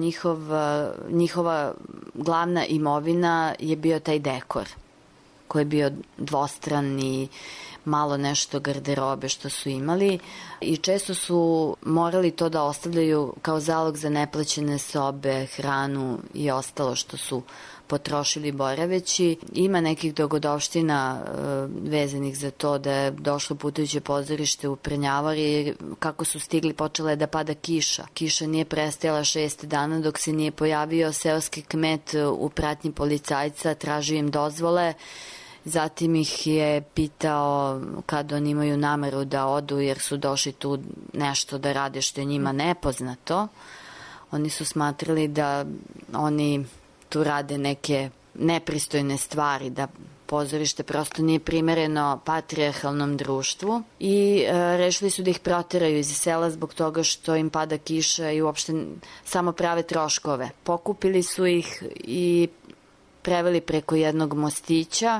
njihova glavna imovina je bio taj dekor koji je bio dvostran i malo nešto garderobe što su imali i često su morali to da ostavljaju kao zalog za neplaćene sobe, hranu i ostalo što su potrošili boraveći. Ima nekih dogodovština vezanih za to da je došlo putujuće pozorište u Prnjavari, kako su stigli počela je da pada kiša. Kiša nije prestajala 6 dana dok se nije pojavio seoski kmet u pratnji policajca, tražio im dozvole. Zatim ih je pitao kad oni imaju nameru da odu jer su došli tu nešto da rade što je njima nepoznato. Oni su smatrali da oni tu rade neke nepristojne stvari, da pozorište prosto nije primereno patrijarhalnom društvu i rešili su da ih proteraju iz sela zbog toga što im pada kiša i uopšte samo prave troškove. Pokupili su ih i preveli preko jednog mostića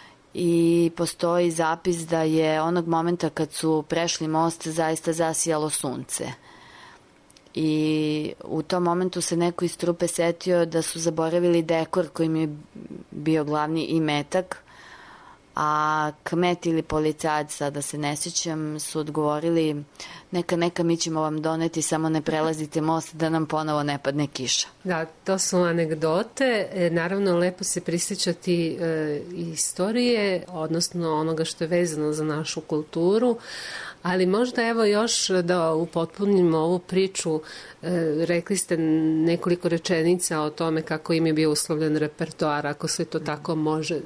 i postoji zapis da je onog momenta kad su prešli most zaista zasijalo sunce. I u tom momentu se neko iz trupe setio da su zaboravili dekor kojim je bio glavni imetak, a kmet ili policajac, sada se ne sjećam, su odgovorili neka mi ćemo vam doneti, samo ne prelazite most da nam ponovo ne padne kiša. Da, to su anegdote. Naravno, lepo se prisjećati istorije, odnosno onoga što je vezano za našu kulturu, Ali možda evo još da upotpunimo ovu priču, rekli ste nekoliko rečenica o tome kako im je bio uslovljen repertoar, ako se to tako može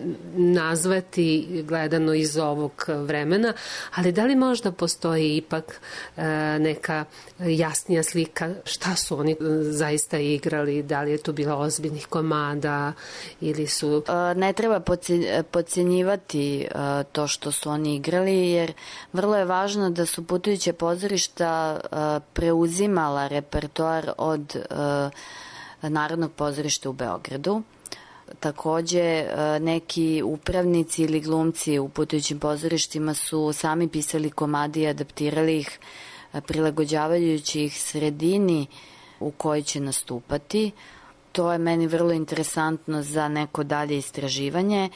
nazvati gledano iz ovog vremena, ali da li možda postoji ipak neka jasnija slika šta su oni zaista igrali, da li je tu bila ozbiljnih komada ili su... Ne treba podcenjivati to što su oni igrali, jer vrlo je važno da su putujuće pozorišta preuzimala repertoar od Narodnog pozorišta u Beogradu. Takođe, neki upravnici ili glumci u putujućim pozorištima su sami pisali komadi i adaptirali ih, prilagođavajući ih sredini u kojoj će nastupati. To je meni vrlo interesantno za neko dalje istraživanje.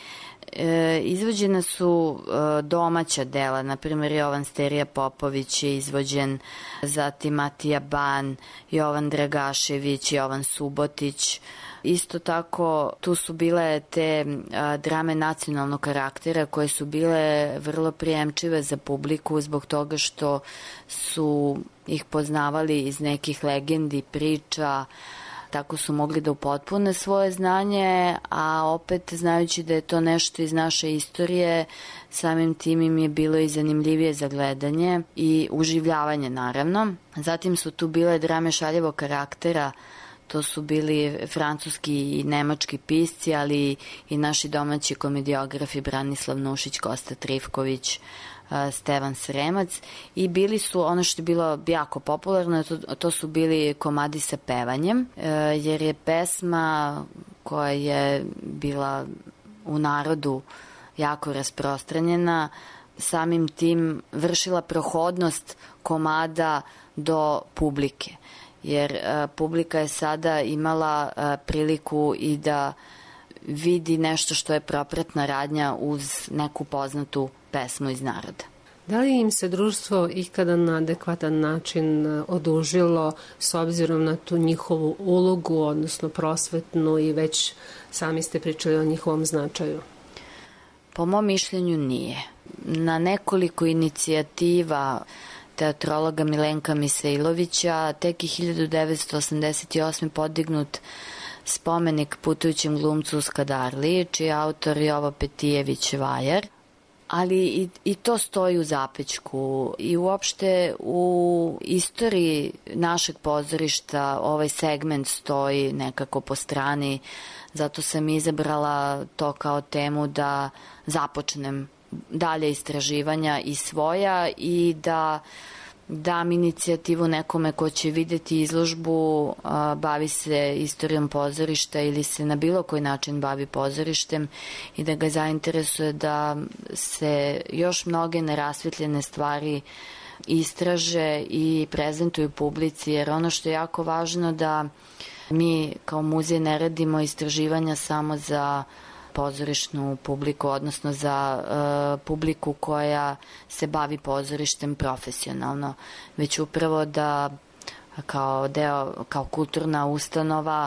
Izvođena su domaća dela, na primjer Jovan Sterija Popović je izvođen, zatim Matija Ban, Jovan Dragašević, Jovan Subotić. Isto tako tu su bile te drame nacionalnog karaktera koje su bile vrlo prijemčive za publiku zbog toga što su ih poznavali iz nekih legendi, priča, tako su mogli da upotpune svoje znanje, a opet znajući da je to nešto iz naše istorije, samim tim im je bilo i zanimljivije za gledanje i uživljavanje naravno. Zatim su tu bile drame šaljevog karaktera, to su bili francuski i nemački pisci, ali i naši domaći komediografi Branislav Nušić, Kosta Trifković, Stevan Sremac, i bili su, ono što je bilo jako popularno, to su bili komadi sa pevanjem, jer je pesma koja je bila u narodu jako rasprostranjena, samim tim vršila prohodnost komada do publike, jer publika je sada imala priliku i da vidi nešto što je propratna radnja uz neku poznatu pesmu iz naroda. Da li im se društvo ikada na adekvatan način odužilo s obzirom na tu njihovu ulogu, odnosno prosvetnu, i već sami ste pričali o njihovom značaju? Po mom mišljenju nije. Na nekoliko inicijativa teatrologa Milenka Misailovića tek je 1988. podignut spomenik putujućem glumcu u Skadarliji, čiji je autor Jovo Petijević Vajar, ali i to stoji u zapećku i uopšte u istoriji našeg pozorišta ovaj segment stoji nekako po strani, zato sam izabrala to kao temu da započnem dalje istraživanja i svoja i da dam inicijativu nekome ko će videti izložbu, bavi se istorijom pozorišta ili se na bilo koji način bavi pozorištem i da ga zainteresuje da se još mnoge nerasvetljene stvari istraže i prezentuju publici, jer ono što je jako važno da mi kao muzej ne radimo istraživanja samo za pozorišnu publiku, odnosno za publiku koja se bavi pozorištem profesionalno, već upravo da kao kulturna ustanova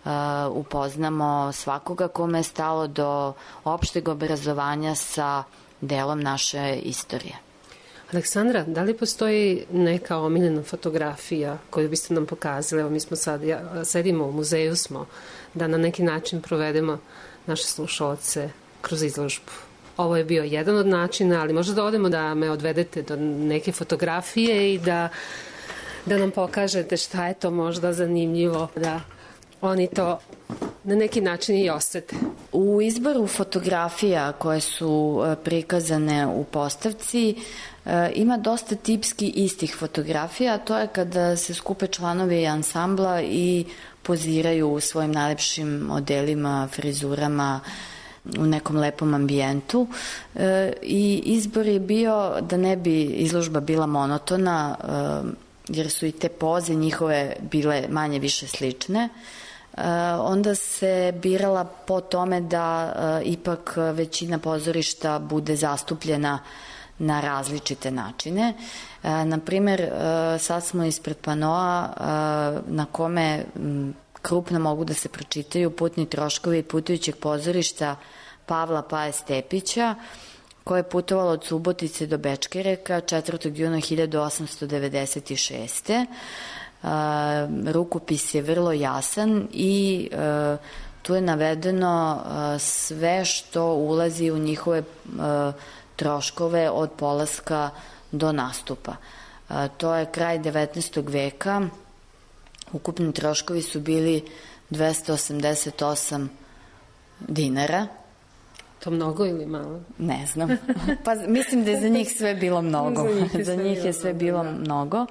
upoznamo svakoga kome je stalo do opšteg obrazovanja sa delom naše istorije. Aleksandra, da li postoji neka omiljena fotografija koju biste nam pokazali? Evo, mi smo sad, sedimo u muzeju smo, da na neki način provedemo naše slušalce kroz izložbu. Ovo je bio jedan od načina, ali možda da odemo da me odvedete do neke fotografije i da nam pokažete šta je to možda zanimljivo, da oni to na neki način i osete. U izboru fotografija koje su prikazane u postavci ima dosta tipski istih fotografija, a to je kada se skupe članovi ansambla i poziraju u svojim najlepšim modelima, frizurama, u nekom lepom ambijentu. I izbor je bio da ne bi izložba bila monotona, jer su i te poze njihove bile manje više slične. Onda se birala po tome da ipak većina pozorišta bude zastupljena na različite načine. Naprimer, sad smo ispred panoa na kome krupno mogu da se pročitaju putni troškovi putujućeg pozorišta Pavla Paje Stepića, koje je putovalo od Subotice do Bečkereka 4. juna 1896. Rukopis je vrlo jasan i tu je navedeno sve što ulazi u njihove troškove od polaska do nastupa. To je kraj 19. veka. Ukupni troškovi su bili 288 dinara. To mnogo ili malo? Ne znam. Pa mislim da je za njih sve bilo mnogo. Za njih je sve bilo mnogo.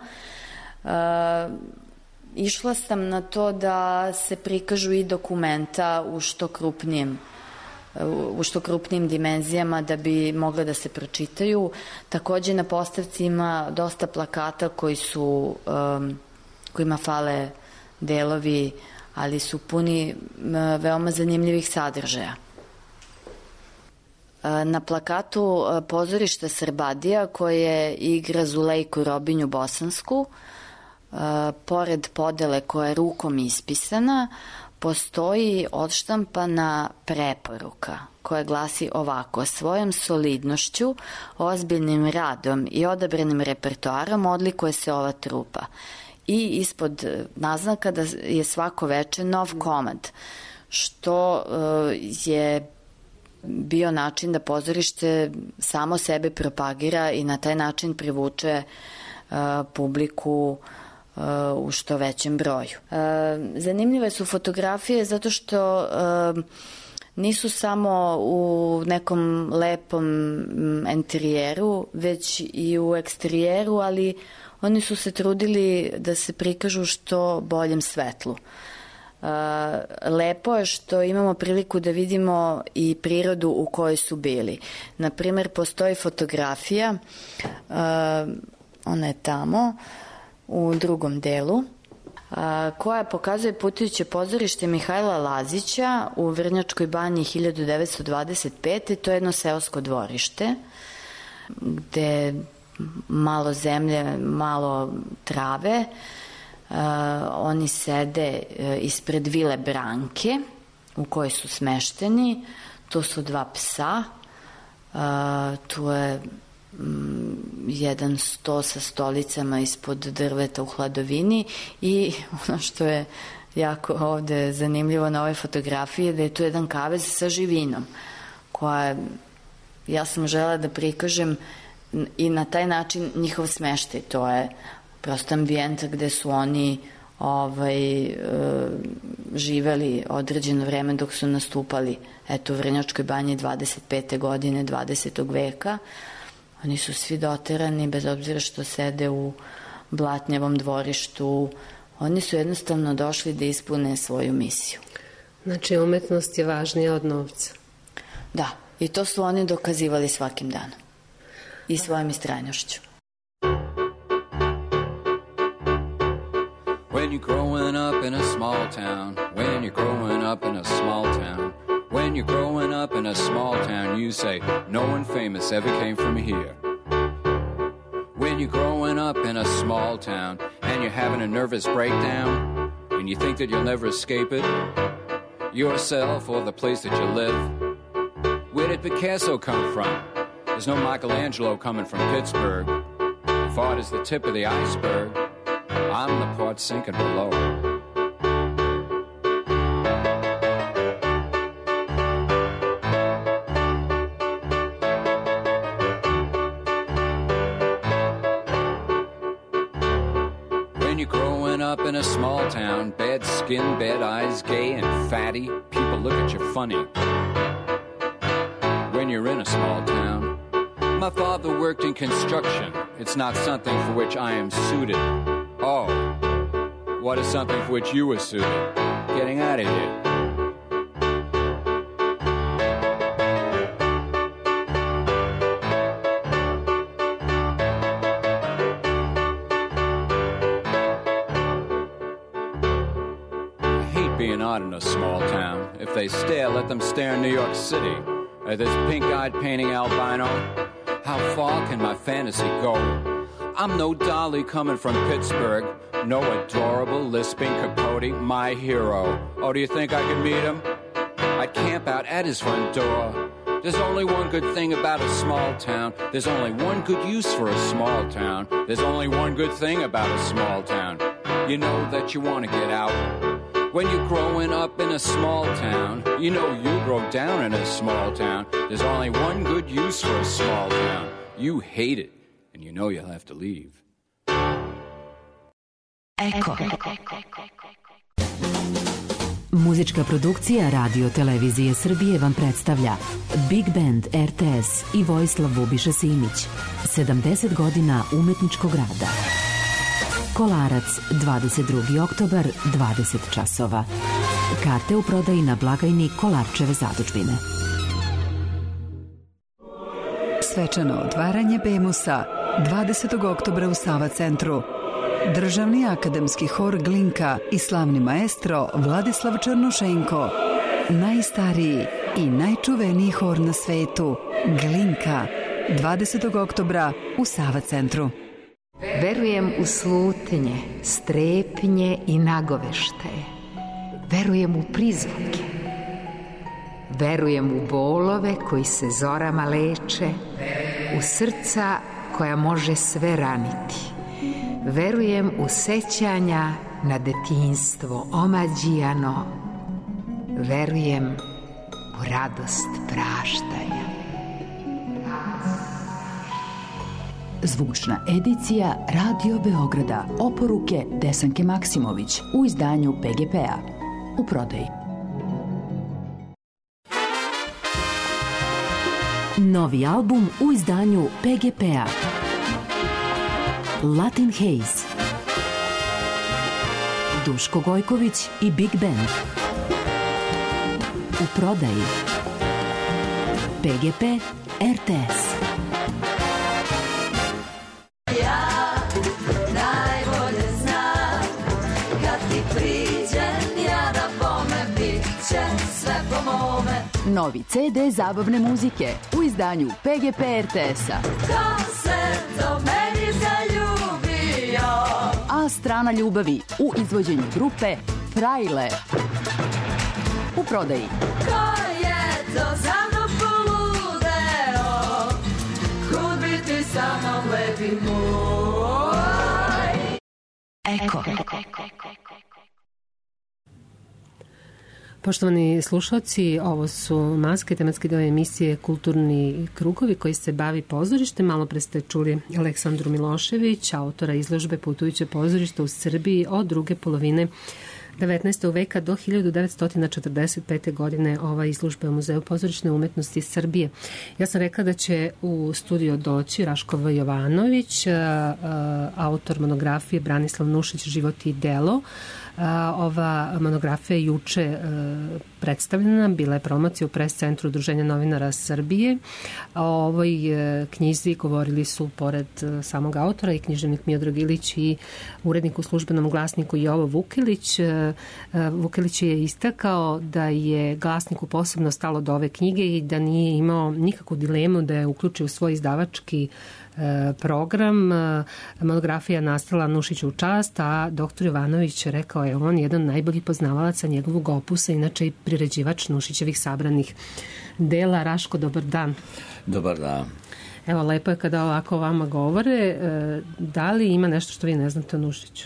Išla sam na to da se prikažu i dokumenta u što krupnijim dimenzijama da bi mogle da se pročitaju. Takođe na postavci ima dosta plakata kojima fale delovi, ali su puni veoma zanimljivih sadržaja. Na plakatu pozorišta Srbadija koje igra Zulejku Robinju Bosansku, pored podele koja je rukom ispisana, postoji odštampana preporuka koja glasi ovako: svojom solidnošću, ozbiljnim radom i odabranim repertoarom odlikuje se ova trupa. I ispod naznaka da je svako veče nov komad, što je bio način da pozorište samo sebe propagira i na taj način privuče publiku u što većem broju. Zanimljive su fotografije zato što nisu samo u nekom lepom interijeru, već i u eksterijeru, ali oni su se trudili da se prikažu što boljem svetlu. Lepo je što imamo priliku da vidimo i prirodu u kojoj su bili. Naprimer, postoji fotografija, ona je tamo, u drugom delu, koja pokazuje putujuće pozorište Mihajla Lazića u Vrnjačkoj banji 1925. To je jedno seosko dvorište, gde malo zemlje, malo trave. Oni sede ispred vile Branke u kojoj su smešteni. Tu su dva psa, tu je jedan sto sa stolicama ispod drveta u hladovini i ono što je jako ovde zanimljivo na ovoj fotografiji je da je tu jedan kavez sa živinom koja, ja sam želela da prikažem i na taj način njihov smeštaj. To je prosto ambijent gde su oni živeli određeno vreme dok su nastupali u Vrnjačkoj banji 25. godine 20. veka. Oni su svi doterani, bez obzira što sede u blatnjavom dvorištu. Oni su jednostavno došli da ispune svoju misiju. Znači, umetnost je važnija od novca. Da, i to su oni dokazivali svakim danom. I svojom istrajnošću. When you're growing up in a small town, when you're growing up in a small town, when you're growing up in a small town, you say, no one famous ever came from here. When you're growing up in a small town, and you're having a nervous breakdown, and you think that you'll never escape it, yourself or the place that you live. Where did Picasso come from? There's no Michelangelo coming from Pittsburgh. If art is the tip of the iceberg, I'm the part sinking below. When you're growing up in a small town, bad skin, bad eyes, gay and fatty, people look at you funny. When you're in a small town, my father worked in construction. It's not something for which I am suited. Oh, what is something for which you were suited? Getting out of here. I hate being out in a small town. If they stare, let them stare in New York City. This pink-eyed painting albino. How far can my fantasy go? I'm no Dolly coming from Pittsburgh, no adorable lisping Capote, my hero. Oh, do you think I could meet him? I'd camp out at his front door. There's only one good thing about a small town. There's only one good use for a small town. There's only one good thing about a small town. You know that you want to get out. When you're growing up in a small town, you know you'll grow down in a small town. There's only one good use for a small town. You hate it, and you know you'll have to leave. Eko. Muzička produkcija Radio Televizije Srbije vam predstavlja Big Band RTS i Vojislav Bubiša Simić. 70 godina umetničkog rada. Kolarac, 22. oktobar, 20 časova. Karte u prodaji na blagajni Kolarčeve zadužbine. Svečano otvaranje Bemusa 20. oktobra u Sava centru. Državni akademski hor Glinka i slavni maestro Vladislav Černošenko. Najstariji i najčuveniji hor na svetu Glinka 20. oktobra u Sava centru. Verujem u slutnje, strepnje i nagoveštaje. Verujem u prizvuke. Verujem u bolove koji se zorama leče, u srca koja može sve raniti. Verujem u sećanja na detinjstvo omađijano. Verujem u radost praštanja. Zvučna edicija Radio Beograda. Oporuke Desanke Maksimović u izdanju PGP-a. U prodaji. Novi album u izdanju PGP-a. Latin Haze. Duško Gojković i Big Band. U prodaji. PGP RTS. Novi CD zabavne muzike u izdanju PGP RTS-a. Ko se do meni zaljubio? A strana ljubavi u izvođenju grupe Frajle. U prodaji. Ko je to za mnom poludeo? Kud bi ti sa mnom lepi moj? Eko. Poštovani slušalci, ovo su Maske, tematski deo emisije Kulturni krugovi koji se bavi pozorištem. Malo pre ste čuli Aleksandru Milošević, autora izložbe Putujuće pozorište u Srbiji od druge polovine 19. veka do 1945. godine. Ova izložba je u Muzeju pozorišne umetnosti Srbije. Ja sam rekla da će u studio doći Raško V. Jovanović, autor monografije Branislav Nušić, Život i delo. Ova monografija je juče predstavljena, bila je promocija u pres centru Udruženja novinara Srbije. O ovoj knjizi govorili su pored samog autora i književnik Miodrag Ilić i urednik u Službenom glasniku Jovo Vukilić. Vukilić je istakao da je glasniku posebno stalo do ove knjige i da nije imao nikakvu dilemu da je uključio u svoj izdavački program. Monografija nastala Nušiću u čast, a doktor Jovanović rekao je on jedan najbolji poznavalaca njegovog opusa, inače i priređivač Nušićevih sabranih dela. Raško, dobar dan. Dobar dan. Evo, lepo je kada ovako vama govore. Da li ima nešto što vi ne znate o Nušiću?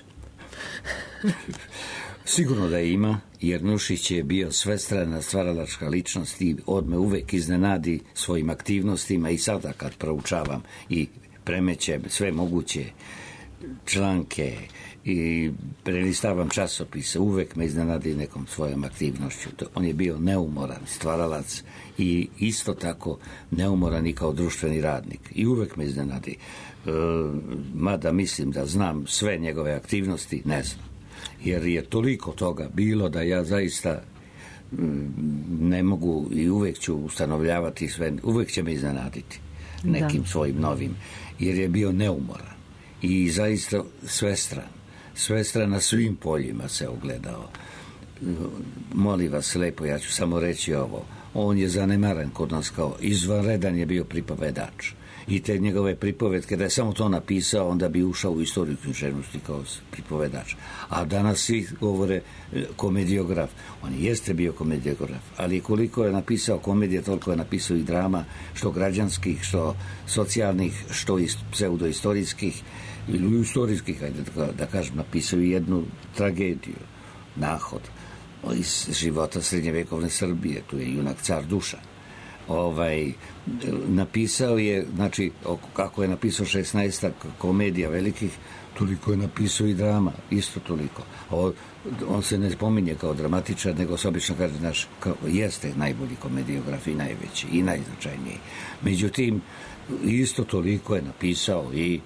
Sigurno da ima, jer Nušić je bio svestrana stvaralačka ličnost i odme uvek iznenadi svojim aktivnostima i sada kad proučavam i premećem sve moguće članke i prelistavam časopise, uvek me iznenadi nekom svojom aktivnošću. On je bio neumoran stvaralac i isto tako neumoran i kao društveni radnik i uvek me iznenadi. Mada mislim da znam sve njegove aktivnosti, ne znam. Jer je toliko toga bilo da ja zaista ne mogu i uvek ću ustanovljavati sve, uvek će me iznenaditi nekim svojim novim, jer je bio neumoran i zaista svestran na svim poljima se ogledao. Molim vas lepo, ja ću samo reći ovo, on je zanemaran kod nas kao izvanredan je bio pripovedač i te njegove pripovetke, da je samo to napisao, onda bi ušao u istoriju književnosti kao pripovedač. A danas svi govore komediograf. On jeste bio komediograf, ali koliko je napisao komedije, toliko je napisao i drama, što građanskih, što socijalnih, što i pseudoistorijskih, ili istorijskih, ajde da kažem, napisao i jednu tragediju, Nahod, iz života srednjevekovne Srbije, tu je junak car Dušan. Napisao je, znači, kako je napisao 16 komedija velikih, toliko je napisao i drama, isto toliko. On se ne spominje kao dramatičar, nego se obično kaže, jeste najbolji komediograf i najveći i najznačajniji. Međutim, isto toliko je napisao i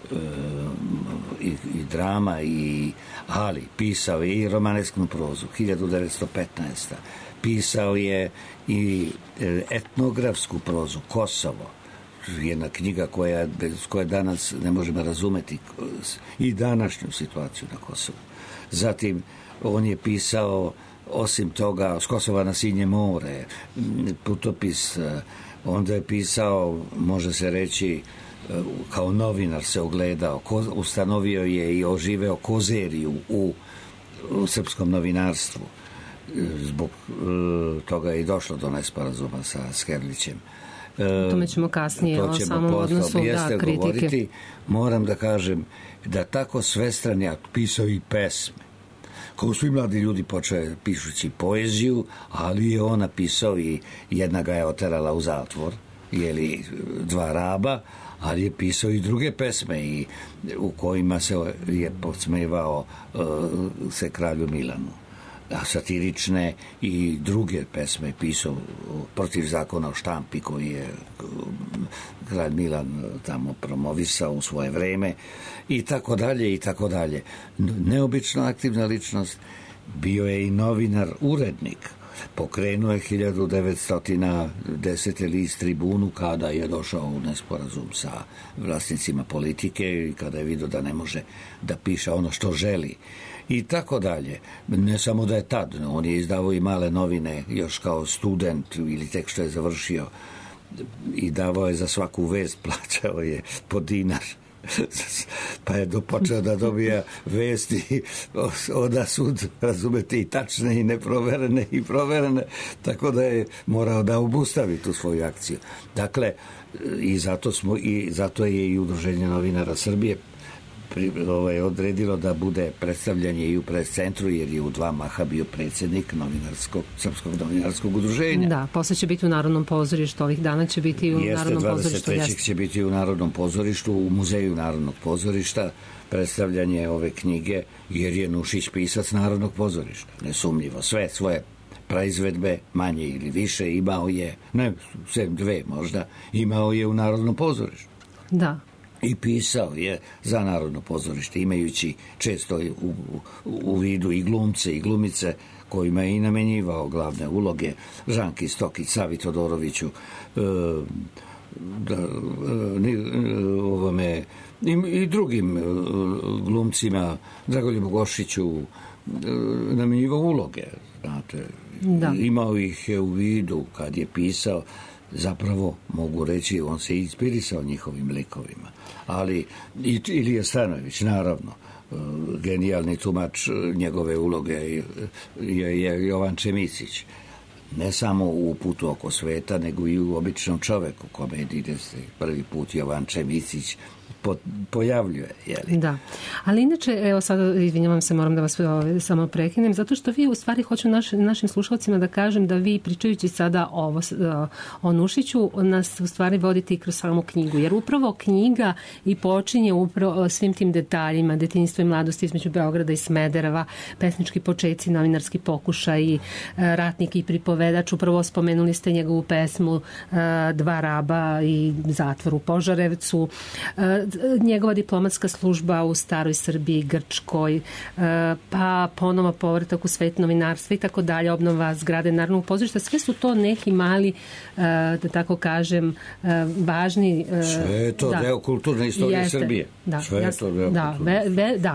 drama, ali pisao je i romanesknu prozu, 1915. Pisao je i etnografsku prozu, Kosovo, jedna knjiga bez koje danas ne možemo razumeti i današnju situaciju na Kosovu. Zatim, on je pisao, osim toga, S Kosova na Sinje more, putopis, onda je pisao, može se reći, kao novinar se ogledao, ustanovio je i oživeo kozeriju u srpskom novinarstvu. Zbog toga je i došlo do nesporazuma sa Skerlićem. Tome ćemo kasnije o samom odnosu kritike. Govoriti. Moram da kažem da tako svestran je pisao i pesme. Kao svi mladi ljudi počeo pišući poeziju, ali je on napisao i jedna ga je oterala u zatvor, jeli Dva raba, ali je pisao i druge pesme u kojima se je podsmevao se kralju Milanu. A satirične i druge pesme pisao protiv zakona o štampi koji je kralj Milan tamo promovisao u svoje vreme i tako dalje i tako dalje. Neobično aktivna ličnost, bio je i novinar, urednik. Pokrenuo je 1910. list Tribunu kada je došao u nesporazum sa vlasnicima politike i kada je vidio da ne može da piše ono što želi. I tako dalje. Ne samo da je tad, on je izdavao i male novine još kao student ili tek što je završio i davao je za svaku vest, plaćao je po dinar. Pa je počeo da dobija vesti oda sud, razumete, i tačne i neproverene i proverene, tako da je morao da obustavi tu svoju akciju. Dakle, zato je i Udruženje novinara Srbije odredilo da bude predstavljanje i u prescentru, jer je u 2 maha bio predsjednik Srpskog novinarskog udruženja. Da, posle će biti u Narodnom pozorištu, ovih dana će biti u Narodnom pozorištu. 23. će biti u Narodnom pozorištu, u Muzeju Narodnog pozorišta, predstavljanje ove knjige, jer je Nušić pisac Narodnog pozorišta. Nesumnjivo, sve svoje praizvedbe, manje ili više, imao je, ne, 2 možda, imao je u Narodnom pozorištu. Da. I pisao je za Narodno pozorište, imajući često u vidu i glumce i glumice kojima je i namenjivao glavne uloge, Žanki Stokić, Savi Todoroviću, i drugim glumcima, Dragoljubu Gošiću, namenjivao uloge, znate. Da. Imao ih je u vidu kad je pisao. Zapravo, mogu reći, on se inspirisao njihovim likovima. Ali i Ilija Stanojević, naravno, genijalni tumač njegove uloge je Jovan Čemicić. Ne samo u Putu oko sveta, nego i u Običnom čoveku, komediji gde se prvi put Jovan Čemicić pojavljuje. Jeli? Da, ali inače, evo sad, izvinjavam se, moram da vas samo prekinem, zato što vi u stvari hoću našim slušalcima da kažem da vi, pričajući sada o Nušiću, nas u stvari vodite i kroz samu knjigu, jer upravo knjiga i počinje upravo svim tim detaljima, detinjstvo i mladosti između Beograda i Smedereva, pesnički počeci, novinarski pokušaj, ratnik i pripovedač. Upravo spomenuli ste njegovu pesmu Dva raba i zatvor u Požarevcu, njegova diplomatska služba u staroj Srbiji, Grčkoj, pa ponovo povratak u svet novinarstva i tako dalje, obnova zgrade Narodnog pozorišta. Sve su to neki mali, da tako kažem, važni... Sve je to deo kulturne istorije Srbije. Sve je to deo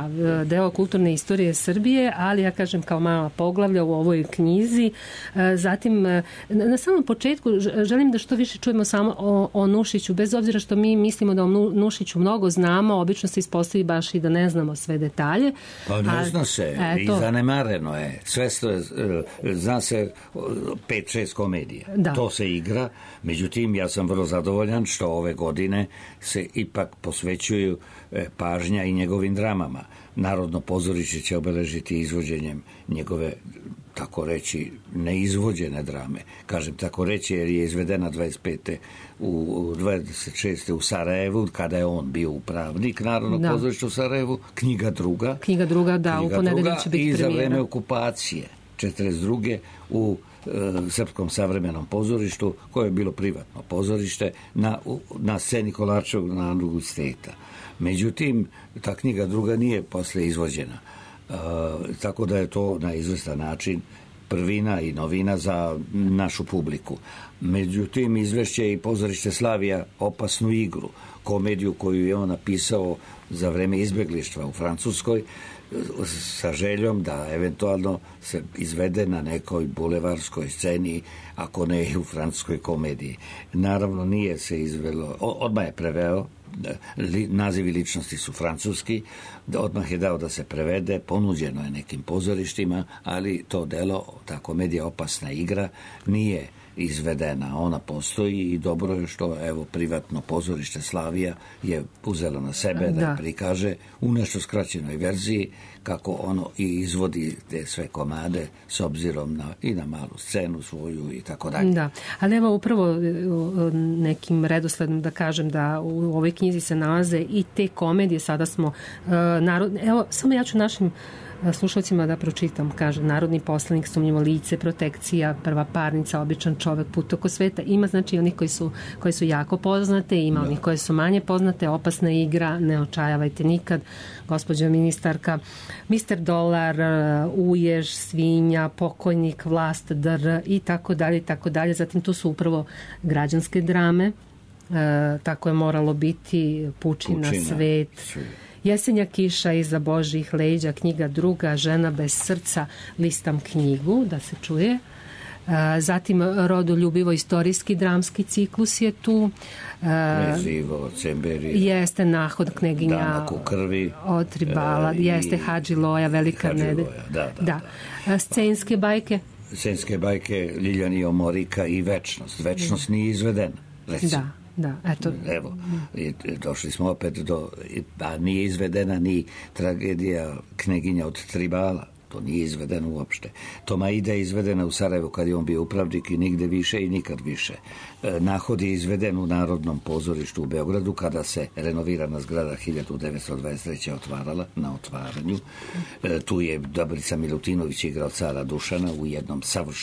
deo kulturne istorije Srbije, ali ja kažem kao mala poglavlja u ovoj knjizi. Zatim, na samom početku želim da što više čujemo samo o Nušiću, bez obzira što mi mislimo da o Nušiću mnogo znamo, obično se ispostavi baš i da ne znamo sve detalje. Pa ne zna se, i zanemareno je. Sve zna se 5-6 komedija. Da. To se igra, međutim, ja sam vrlo zadovoljan što ove godine se ipak posvećuju pažnja i njegovim dramama. Narodno pozorište će obeležiti izvođenjem njegove, tako reći, neizvođene drame. Kažem tako reći jer je izvedena 25. u 26. u Sarajevu, kada je on bio upravnik Narodnog pozorišta u Sarajevu. Knjiga druga, da, u ponedeljak će biti premijera. I za vreme okupacije 42. u Srpskom savremenom pozorištu, koje je bilo privatno pozorište, na sceni Kolarčevog Narodnog univerziteta. Međutim, ta knjiga druga nije posle izvođena. Tako da je to na izvestan način prvina i novina za našu publiku. Međutim, izvešće i pozorište Slavija Opasnu igru, komediju koju je on napisao za vreme izbeglištva u Francuskoj, sa željom da eventualno se izvede na nekoj bulevarskoj sceni, ako ne i u francuskoj komediji. Naravno, nije se izvelo, odmah je preveo, nazivi ličnosti su francuski, odmah je dao da se prevede, ponuđeno je nekim pozorištima, ali to delo, ta komedija Opasna igra, nije izvedena. Ona postoji i dobro je što evo privatno pozorište Slavija je uzelo na sebe da je prikaže u nešto skraćenoj verziji kako ono i izvodi te sve komade s obzirom i na malu scenu svoju i tako dalje. Da, ali evo upravo nekim redosledom da kažem da u ovoj knjizi se nalaze i te komedije. Sada smo evo samo ja ću našim slušalcima da pročitam, kaže Narodni poslanik, Sumnjivo lice, Protekcija, Prva parnica, Običan čovek, Put oko sveta. Ima znači oni koji su jako poznate, ima onih koje su manje poznate, Opasna igra, Ne očajavajte nikad, Gospođa ministarka, Mister Dolar, Ujež, Svinja, Pokojnik, Vlast, Dr i tako dalje, i tako dalje. Zatim tu su upravo građanske drame, Tako je moralo biti, Pučina, Svet, Jesenja kiša iza Božjih leđa, knjiga druga, Žena bez srca, listam knjigu, da se čuje. Zatim rodoljubivo istorijski dramski ciklus je tu. Prezivo, Cemberija. Jeste Nahod Kneginja. Danak u krvi. Od Tribala. Jeste Hadži Loja, Velika nedelja. Da. Scenske bajke. Scenske bajke Ljiljani Omorika i Večnost. Večnost nije izvedena, recimo. Da, eto. Evo, došli smo opet nije izvedena ni tragedija Kneginja od Tribala, to nije izvedeno uopšte. Tomaida je izvedena u Sarajevu kad je on bio upravnik i nigde više i nikad više. Nahod je izveden u Narodnom pozorištu u Beogradu kada se renovirana zgrada 1923. otvarala na otvaranju. Tu je Dobrica Milutinović igrao cara Dušana u jednom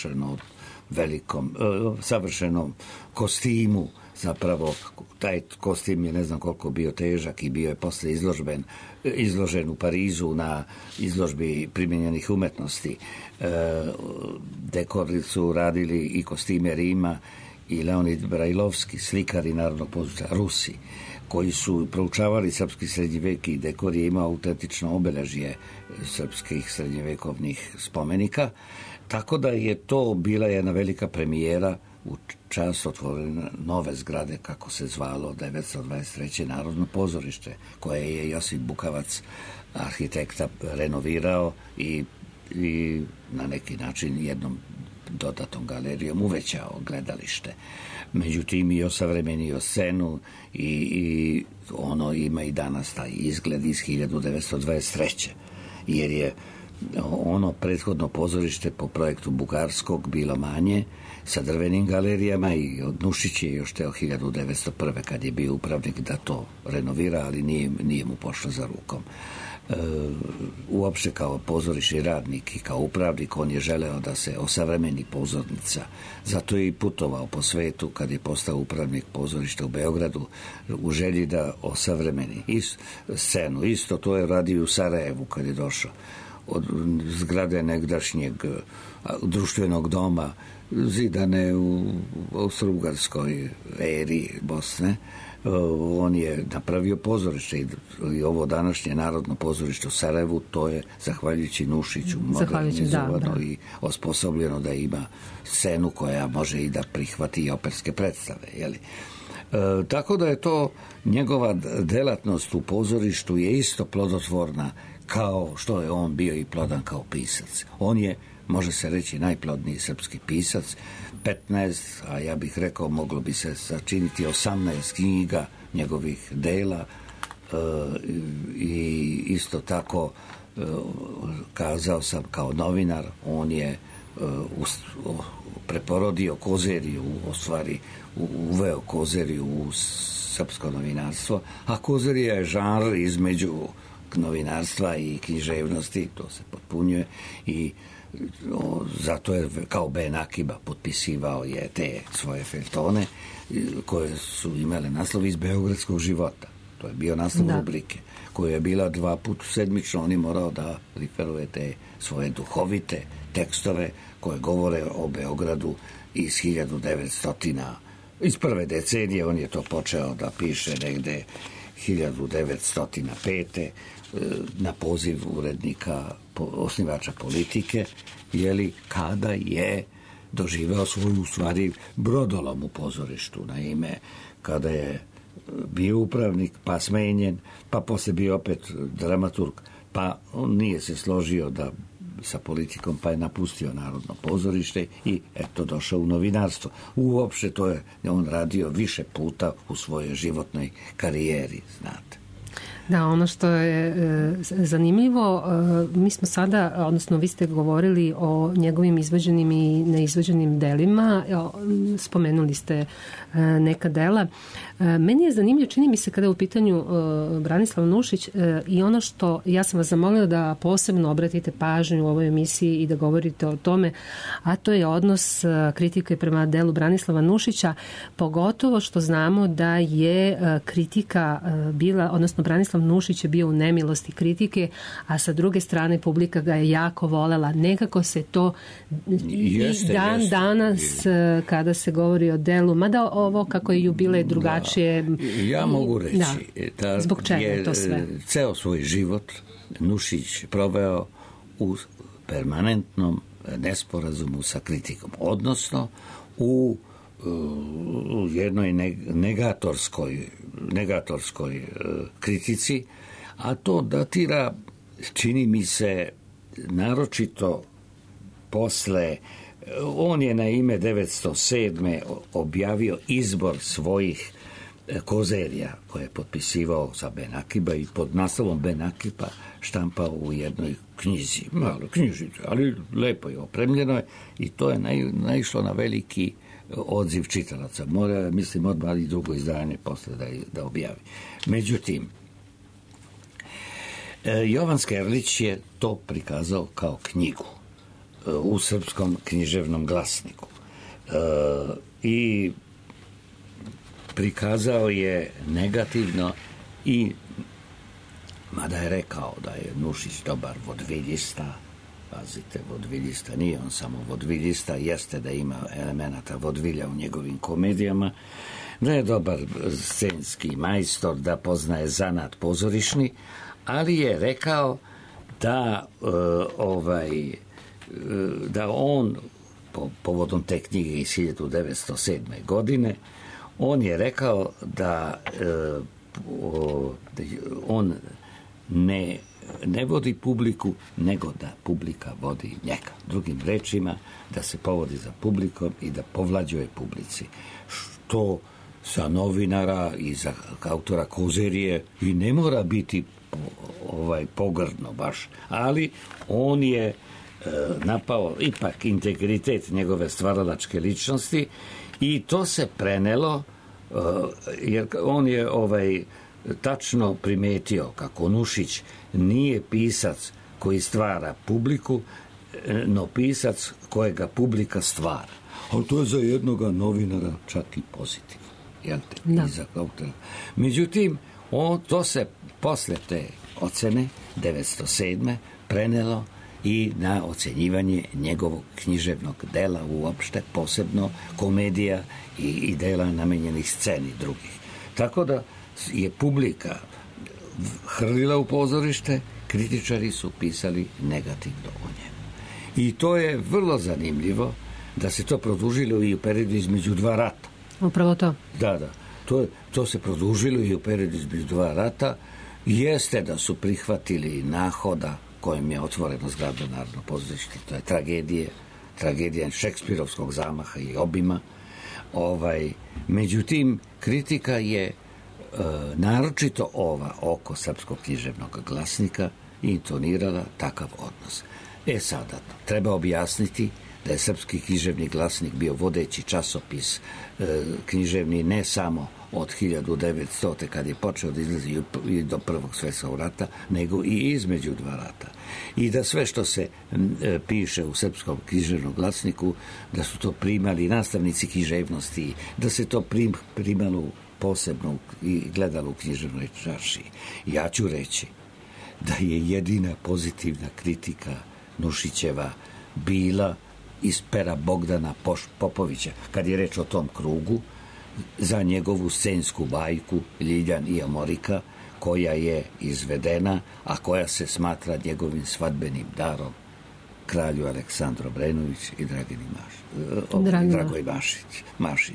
savršenom kostimu. Zapravo, taj kostim je ne znam koliko bio težak i bio je posle izložen u Parizu na izložbi primjenjenih umetnosti. Dekori su radili i kostime Rima i Leonid Brajlovski, slikari Narodnog pozorišta, Rusi, koji su proučavali srpski srednji vek i dekor je imao autentično obeležje srpskih srednjevekovnih spomenika. Tako da je to bila jedna velika premijera u čast otvorene nove zgrade, kako se zvalo 1923. Narodno pozorište, koje je Josip Bukavac, arhitekta, renovirao i na neki način jednom dodatnom galerijom uvećao gledalište. Međutim, i osavremenio scenu i ono ima i danas taj izgled iz 1923. Jer je ono prethodno pozorište po projektu Bugarskog bilo manje, sa drvenim galerijama i od Nušić je još teo 1901. kad je bio upravnik da to renovira, ali nije mu pošlo za rukom. Uopšte kao pozorišni radnik i kao upravnik on je želeo da se osavremeni pozornica. Zato je i putovao po svetu kad je postao upravnik pozorišta u Beogradu u želji da osavremeni scenu. Isto to je radio u Sarajevu kad je došao. od zgrade negdašnjeg društvenog doma zidane u Austro-Ugarskoj eri Bosne. On je napravio pozorište i ovo današnje Narodno pozorište u Sarajevu, to je zahvaljujući Nušiću modernizovano i osposobljeno da ima scenu koja može i da prihvati i operske predstave. Jeli? Tako da je to njegova delatnost u pozorištu je isto plodotvorna kao što je on bio i plodan kao pisac. On je, može se reći, najplodniji srpski pisac, 15, a ja bih rekao moglo bi se sačiniti 18 knjiga njegovih dela i isto tako kazao sam kao novinar, on je preporodio kozeriju, u stvari uveo kozeriju u srpsko novinarstvo, a kozerija je žanr između novinarstva i književnosti, to se potpunjuje i zato je kao Ben Akiba potpisivao je te svoje feljtone koje su imale naslov Iz beogradskog života. To je bio naslov rubrike koja je bila 2 puta sedmično. On je morao da referuje te svoje duhovite tekstove koje govore o Beogradu iz 1900. Iz prve decenije. On je to počeo da piše negde 1905. na poziv urednika, osnivača Politike, jeli, kada je doživeo svoju, u stvari, brodolom u pozorištu. Naime, kada je bio upravnik, pa smenjen, pa posle bio opet dramaturg, pa on nije se složio da sa politikom, pa je napustio Narodno pozorište i eto došao u novinarstvo. Uopšte to je on radio više puta u svojoj životnoj karijeri, znate. Da, ono što je zanimljivo, mi smo sada, odnosno vi ste govorili o njegovim izvođenim i neizvođenim delima, spomenuli ste neka dela. Meni je zanimljivo, čini mi se kada je u pitanju Branislav Nušić i ono što ja sam vas zamolila da posebno obratite pažnju u ovoj emisiji i da govorite o tome, a to je odnos kritike prema delu Branislava Nušića, pogotovo što znamo da je kritika bila, odnosno Branislav Nušić je bio u nemilosti kritike, a sa druge strane publika ga je jako volela. Nekako se to danas kada se govori o delu, mada ovo kako je jubilej drugačije. Ja mogu reći da zbog čega je to sve? Ceo svoj život Nušić proveo u permanentnom nesporazumu sa kritikom, odnosno u jednoj negatorskoj kritici, a to datira, čini mi se, naročito posle, on je na ime 1907. objavio izbor svojih kozerija koje je potpisivao sa Ben Akiba i pod naslovom Ben Akiba štampao u jednoj knjizi, malo knjižice, ali lepo je opremljeno i to je naišlo na veliki odziv čitalaca. Mora, mislim, odmah i drugo izdanje posle da objavi. Međutim, Jovan Skerlić je to prikazao kao knjigu u Srpskom književnom glasniku i prikazao je negativno i mada je rekao da je Nušić dobar vodviljista. Pazite, vodviljista, nije on samo vodviljista, jeste da ima elemenata vodvilja u njegovim komedijama, da je dobar scenski majstor, da poznaje zanat pozorišni, ali je rekao da da on povodom te knjige iz 1907. godine on je rekao da on ne vodi publiku, nego da publika vodi njega. Drugim rečima, da se povodi za publikom i da povlađuje publici. Što sa novinara i za autora kozerije i ne mora biti pogrdno baš, ali on je napao ipak integritet njegove stvaralačke ličnosti i to se prenelo jer on je tačno primetio kako Nušić nije pisac koji stvara publiku, no pisac kojega publika stvara. Ali to je za jednoga novinara čak i pozitivno. Međutim, to se posle te ocene 1907. prenelo i na ocenjivanje njegovog književnog dela uopšte, posebno komedija i dela namenjenih sceni drugih. Tako da je publika hrlila u pozorište, kritičari su pisali negativno o njemu. I to je vrlo zanimljivo da se to produžilo i u periodu između dva rata. Upravo to. Da. To se produžilo i u periodu između dva rata. Jeste da su prihvatili nahoda kojim je otvoreno zgrada Narodno pozorište. To je tragedija šekspirovskog zamaha i obima. Međutim, kritika je naročito ova oko Srpskog književnog glasnika intonirala takav odnos. Sada, treba objasniti da je Srpski književni glasnik bio vodeći časopis književni ne samo od 1900. kad je počeo da izlazi i do Prvog svjetskog rata, nego i između dva rata. I da sve što se piše u Srpskom književnom glasniku, da su to primali nastavnici književnosti, da se to primalo posebno i gledalo u književnoj čaršiji. Ja ću reći da je jedina pozitivna kritika Nušićeva bila iz pera Bogdana Popovića, kad je reč o tom krugu, za njegovu scensku bajku Ljiljan i Amorika, koja je izvedena, a koja se smatra njegovim svadbenim darom kralju Aleksandru Obrenović i Dragoj Mašin.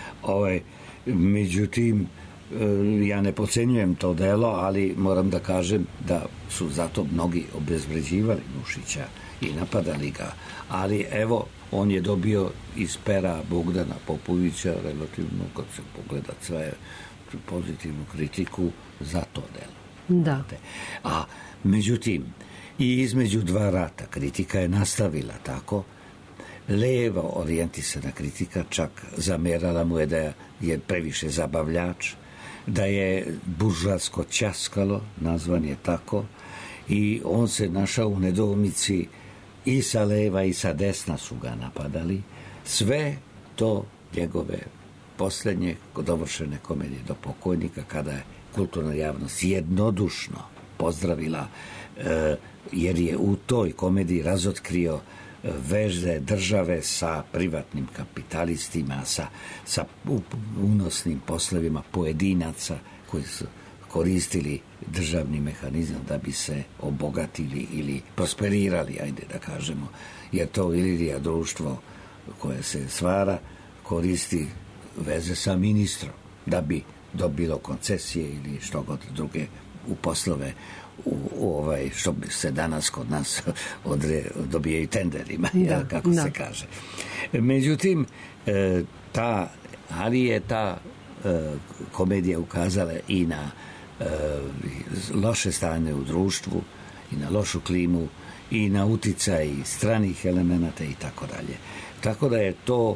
Međutim, ja ne podcenjujem to delo, ali moram da kažem da su zato mnogi obezvređivali Nušića i napadali ga. Ali evo, on je dobio iz pera Bogdana Popovića relativno, kad se pogleda sve, pozitivnu kritiku za to delo. Da. A međutim, i između dva rata kritika je nastavila tako. Levo orijentisana kritika čak zamerala mu je da je previše zabavljač, da je buržoasko ćaskalo, nazvan je tako, i on se našao u nedoumici, i sa leva i sa desna su ga napadali. Sve to njegove posljednje dovršene komedije do pokojnika, kada je kulturna javnost jednodušno pozdravila, jer je u toj komediji razotkrio veze države sa privatnim kapitalistima, sa unosnim poslovima pojedinaca koji su koristili državni mehanizam da bi se obogatili ili prosperirali, ajde da kažemo, jer to Ilirija društvo koje se stvara koristi veze sa ministrom da bi dobilo koncesije ili što god druge u poslove što se danas kod nas dobijaju tenderima, kako se kaže. Međutim, ta komedija ukazala i na loše stanje u društvu i na lošu klimu i na uticaj stranih elemenata i tako dalje. Tako da je to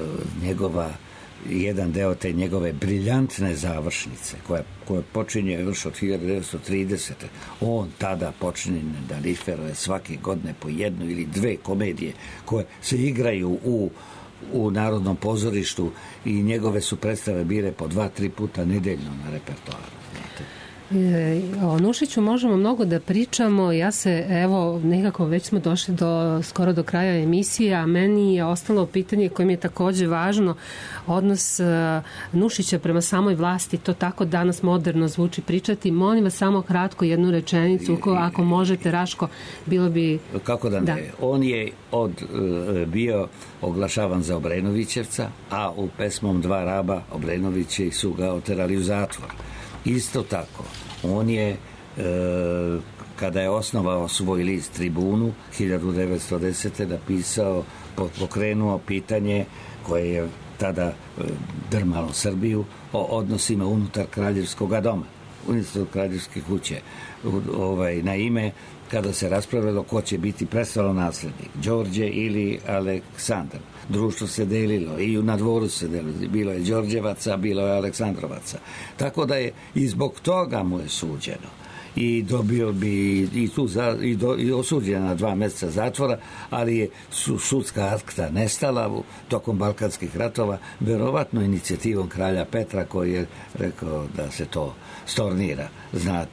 jedan deo te njegove briljantne završnice koja počinje još od 1930. On tada počinje da liferuje svake godine po jednu ili dve komedije koje se igraju u Narodnom pozorištu i njegove su predstave bile po 2-3 puta nedeljno na repertoaru. O Nušiću možemo mnogo da pričamo. Ja se, nekako već smo došli skoro do kraja emisije, a meni je ostalo pitanje koje mi je takođe važno, odnos Nušića prema samoj vlasti. To tako danas moderno zvuči pričati. Molim vas samo kratko jednu rečenicu, ako možete, Raško, bilo bi... Kako da ne? Da. On je bio oglašavan za Obrenovićevca, a u pesmom Dva raba Obrenovići su ga oterali u zatvor. Isto tako, on je, kada je osnovao svoj list Tribunu 1910. napisao, pokrenuo pitanje koje je tada drmalo Srbiju o odnosima unutar kraljevskog doma, unutar kraljevske kuće. Naime, kada se raspravljalo ko će biti prestolonaslednik, Đorđe ili Aleksandar. Društvo se delilo i na dvoru se delilo. Bilo je Đorđevaca, bilo je Aleksandrovaca. Tako da je i zbog toga mu je suđeno. I dobio bi i osuđen na 2 meseca zatvora, ali je sudska akta nestala tokom Balkanskih ratova, verovatno inicijativom kralja Petra koji je rekao da se to stornira, znate.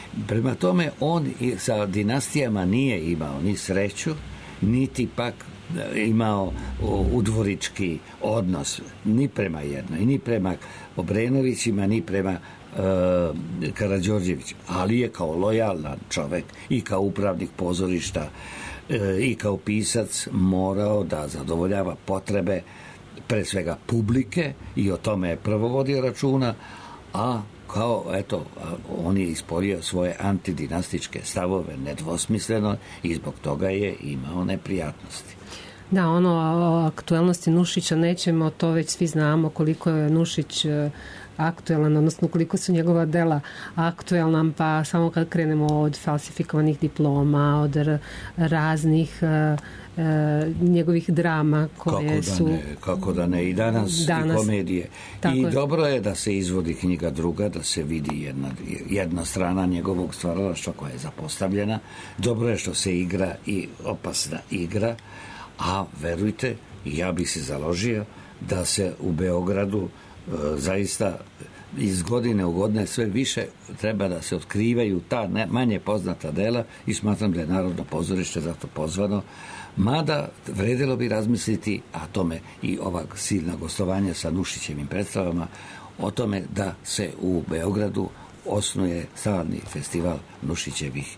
Prema tome, on sa dinastijama nije imao ni sreću, niti pak imao udvorički odnos ni prema jednoj, ni prema Obrenovićima, ni prema Karađorđević, ali je kao lojalan čovek i kao upravnik pozorišta i kao pisac morao da zadovoljava potrebe pre svega publike i o tome je prvo vodio računa, a kao, eto, on je isporio svoje antidinastičke stavove nedvosmisleno i zbog toga je imao neprijatnosti. Da, ono o aktuelnosti Nušića nećemo, to već svi znamo koliko je Nušić aktuelan, odnosno koliko su njegova dela aktuelna, pa samo kad krenemo od falsifikovanih diploma, od raznih njegovih drama koje kako da ne, i danas i komedije. I dobro je da se izvodi knjiga druga, da se vidi jedna strana njegovog stvaralaštva koja je zapostavljena. Dobro je što se igra i opasna igra, a verujte, ja bih se založio da se u Beogradu zaista iz godine u godine sve više treba da se otkrivaju ta manje poznata dela i smatram da je Narodno pozorište zato pozvano, mada vredelo bi razmisliti, a tome i ova silna gostovanja sa Nušićevim predstavama, o tome da se u Beogradu osnuje stalni festival Nušićevih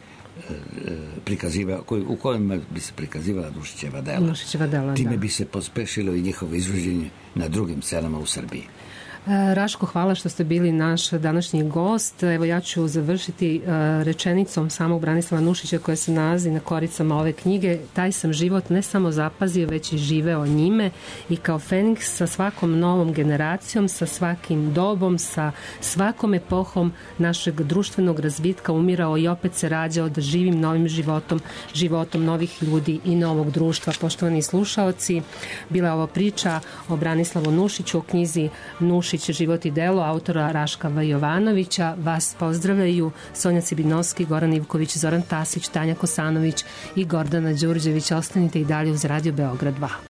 u kojem bi se prikazivala Nušićeva dela. Time bi se pospešilo i njihovo izvođenje na drugim scenama u Srbiji. Raško, hvala što ste bili naš današnji gost. Evo, ja ću završiti rečenicom samog Branislava Nušića koja se nalazi na koricama ove knjige. Taj sam život ne samo zapazio, već i živeo njime i kao Feniks sa svakom novom generacijom, sa svakim dobom, sa svakom epohom našeg društvenog razvitka umirao i opet se rađao da živim novim životom novih ljudi i novog društva. Poštovani slušaoci, bila je ovo priča o Branislavu Nušiću, o knjizi Nušić, život i delo autora Raška Jovanovića. Vas pozdravljaju Sonja Cibinovski, Goran Ivković, Zoran Tasić, Tanja Kosanović i Gordana Đurđević. Ostanite i dalje uz Radio Beograd 2.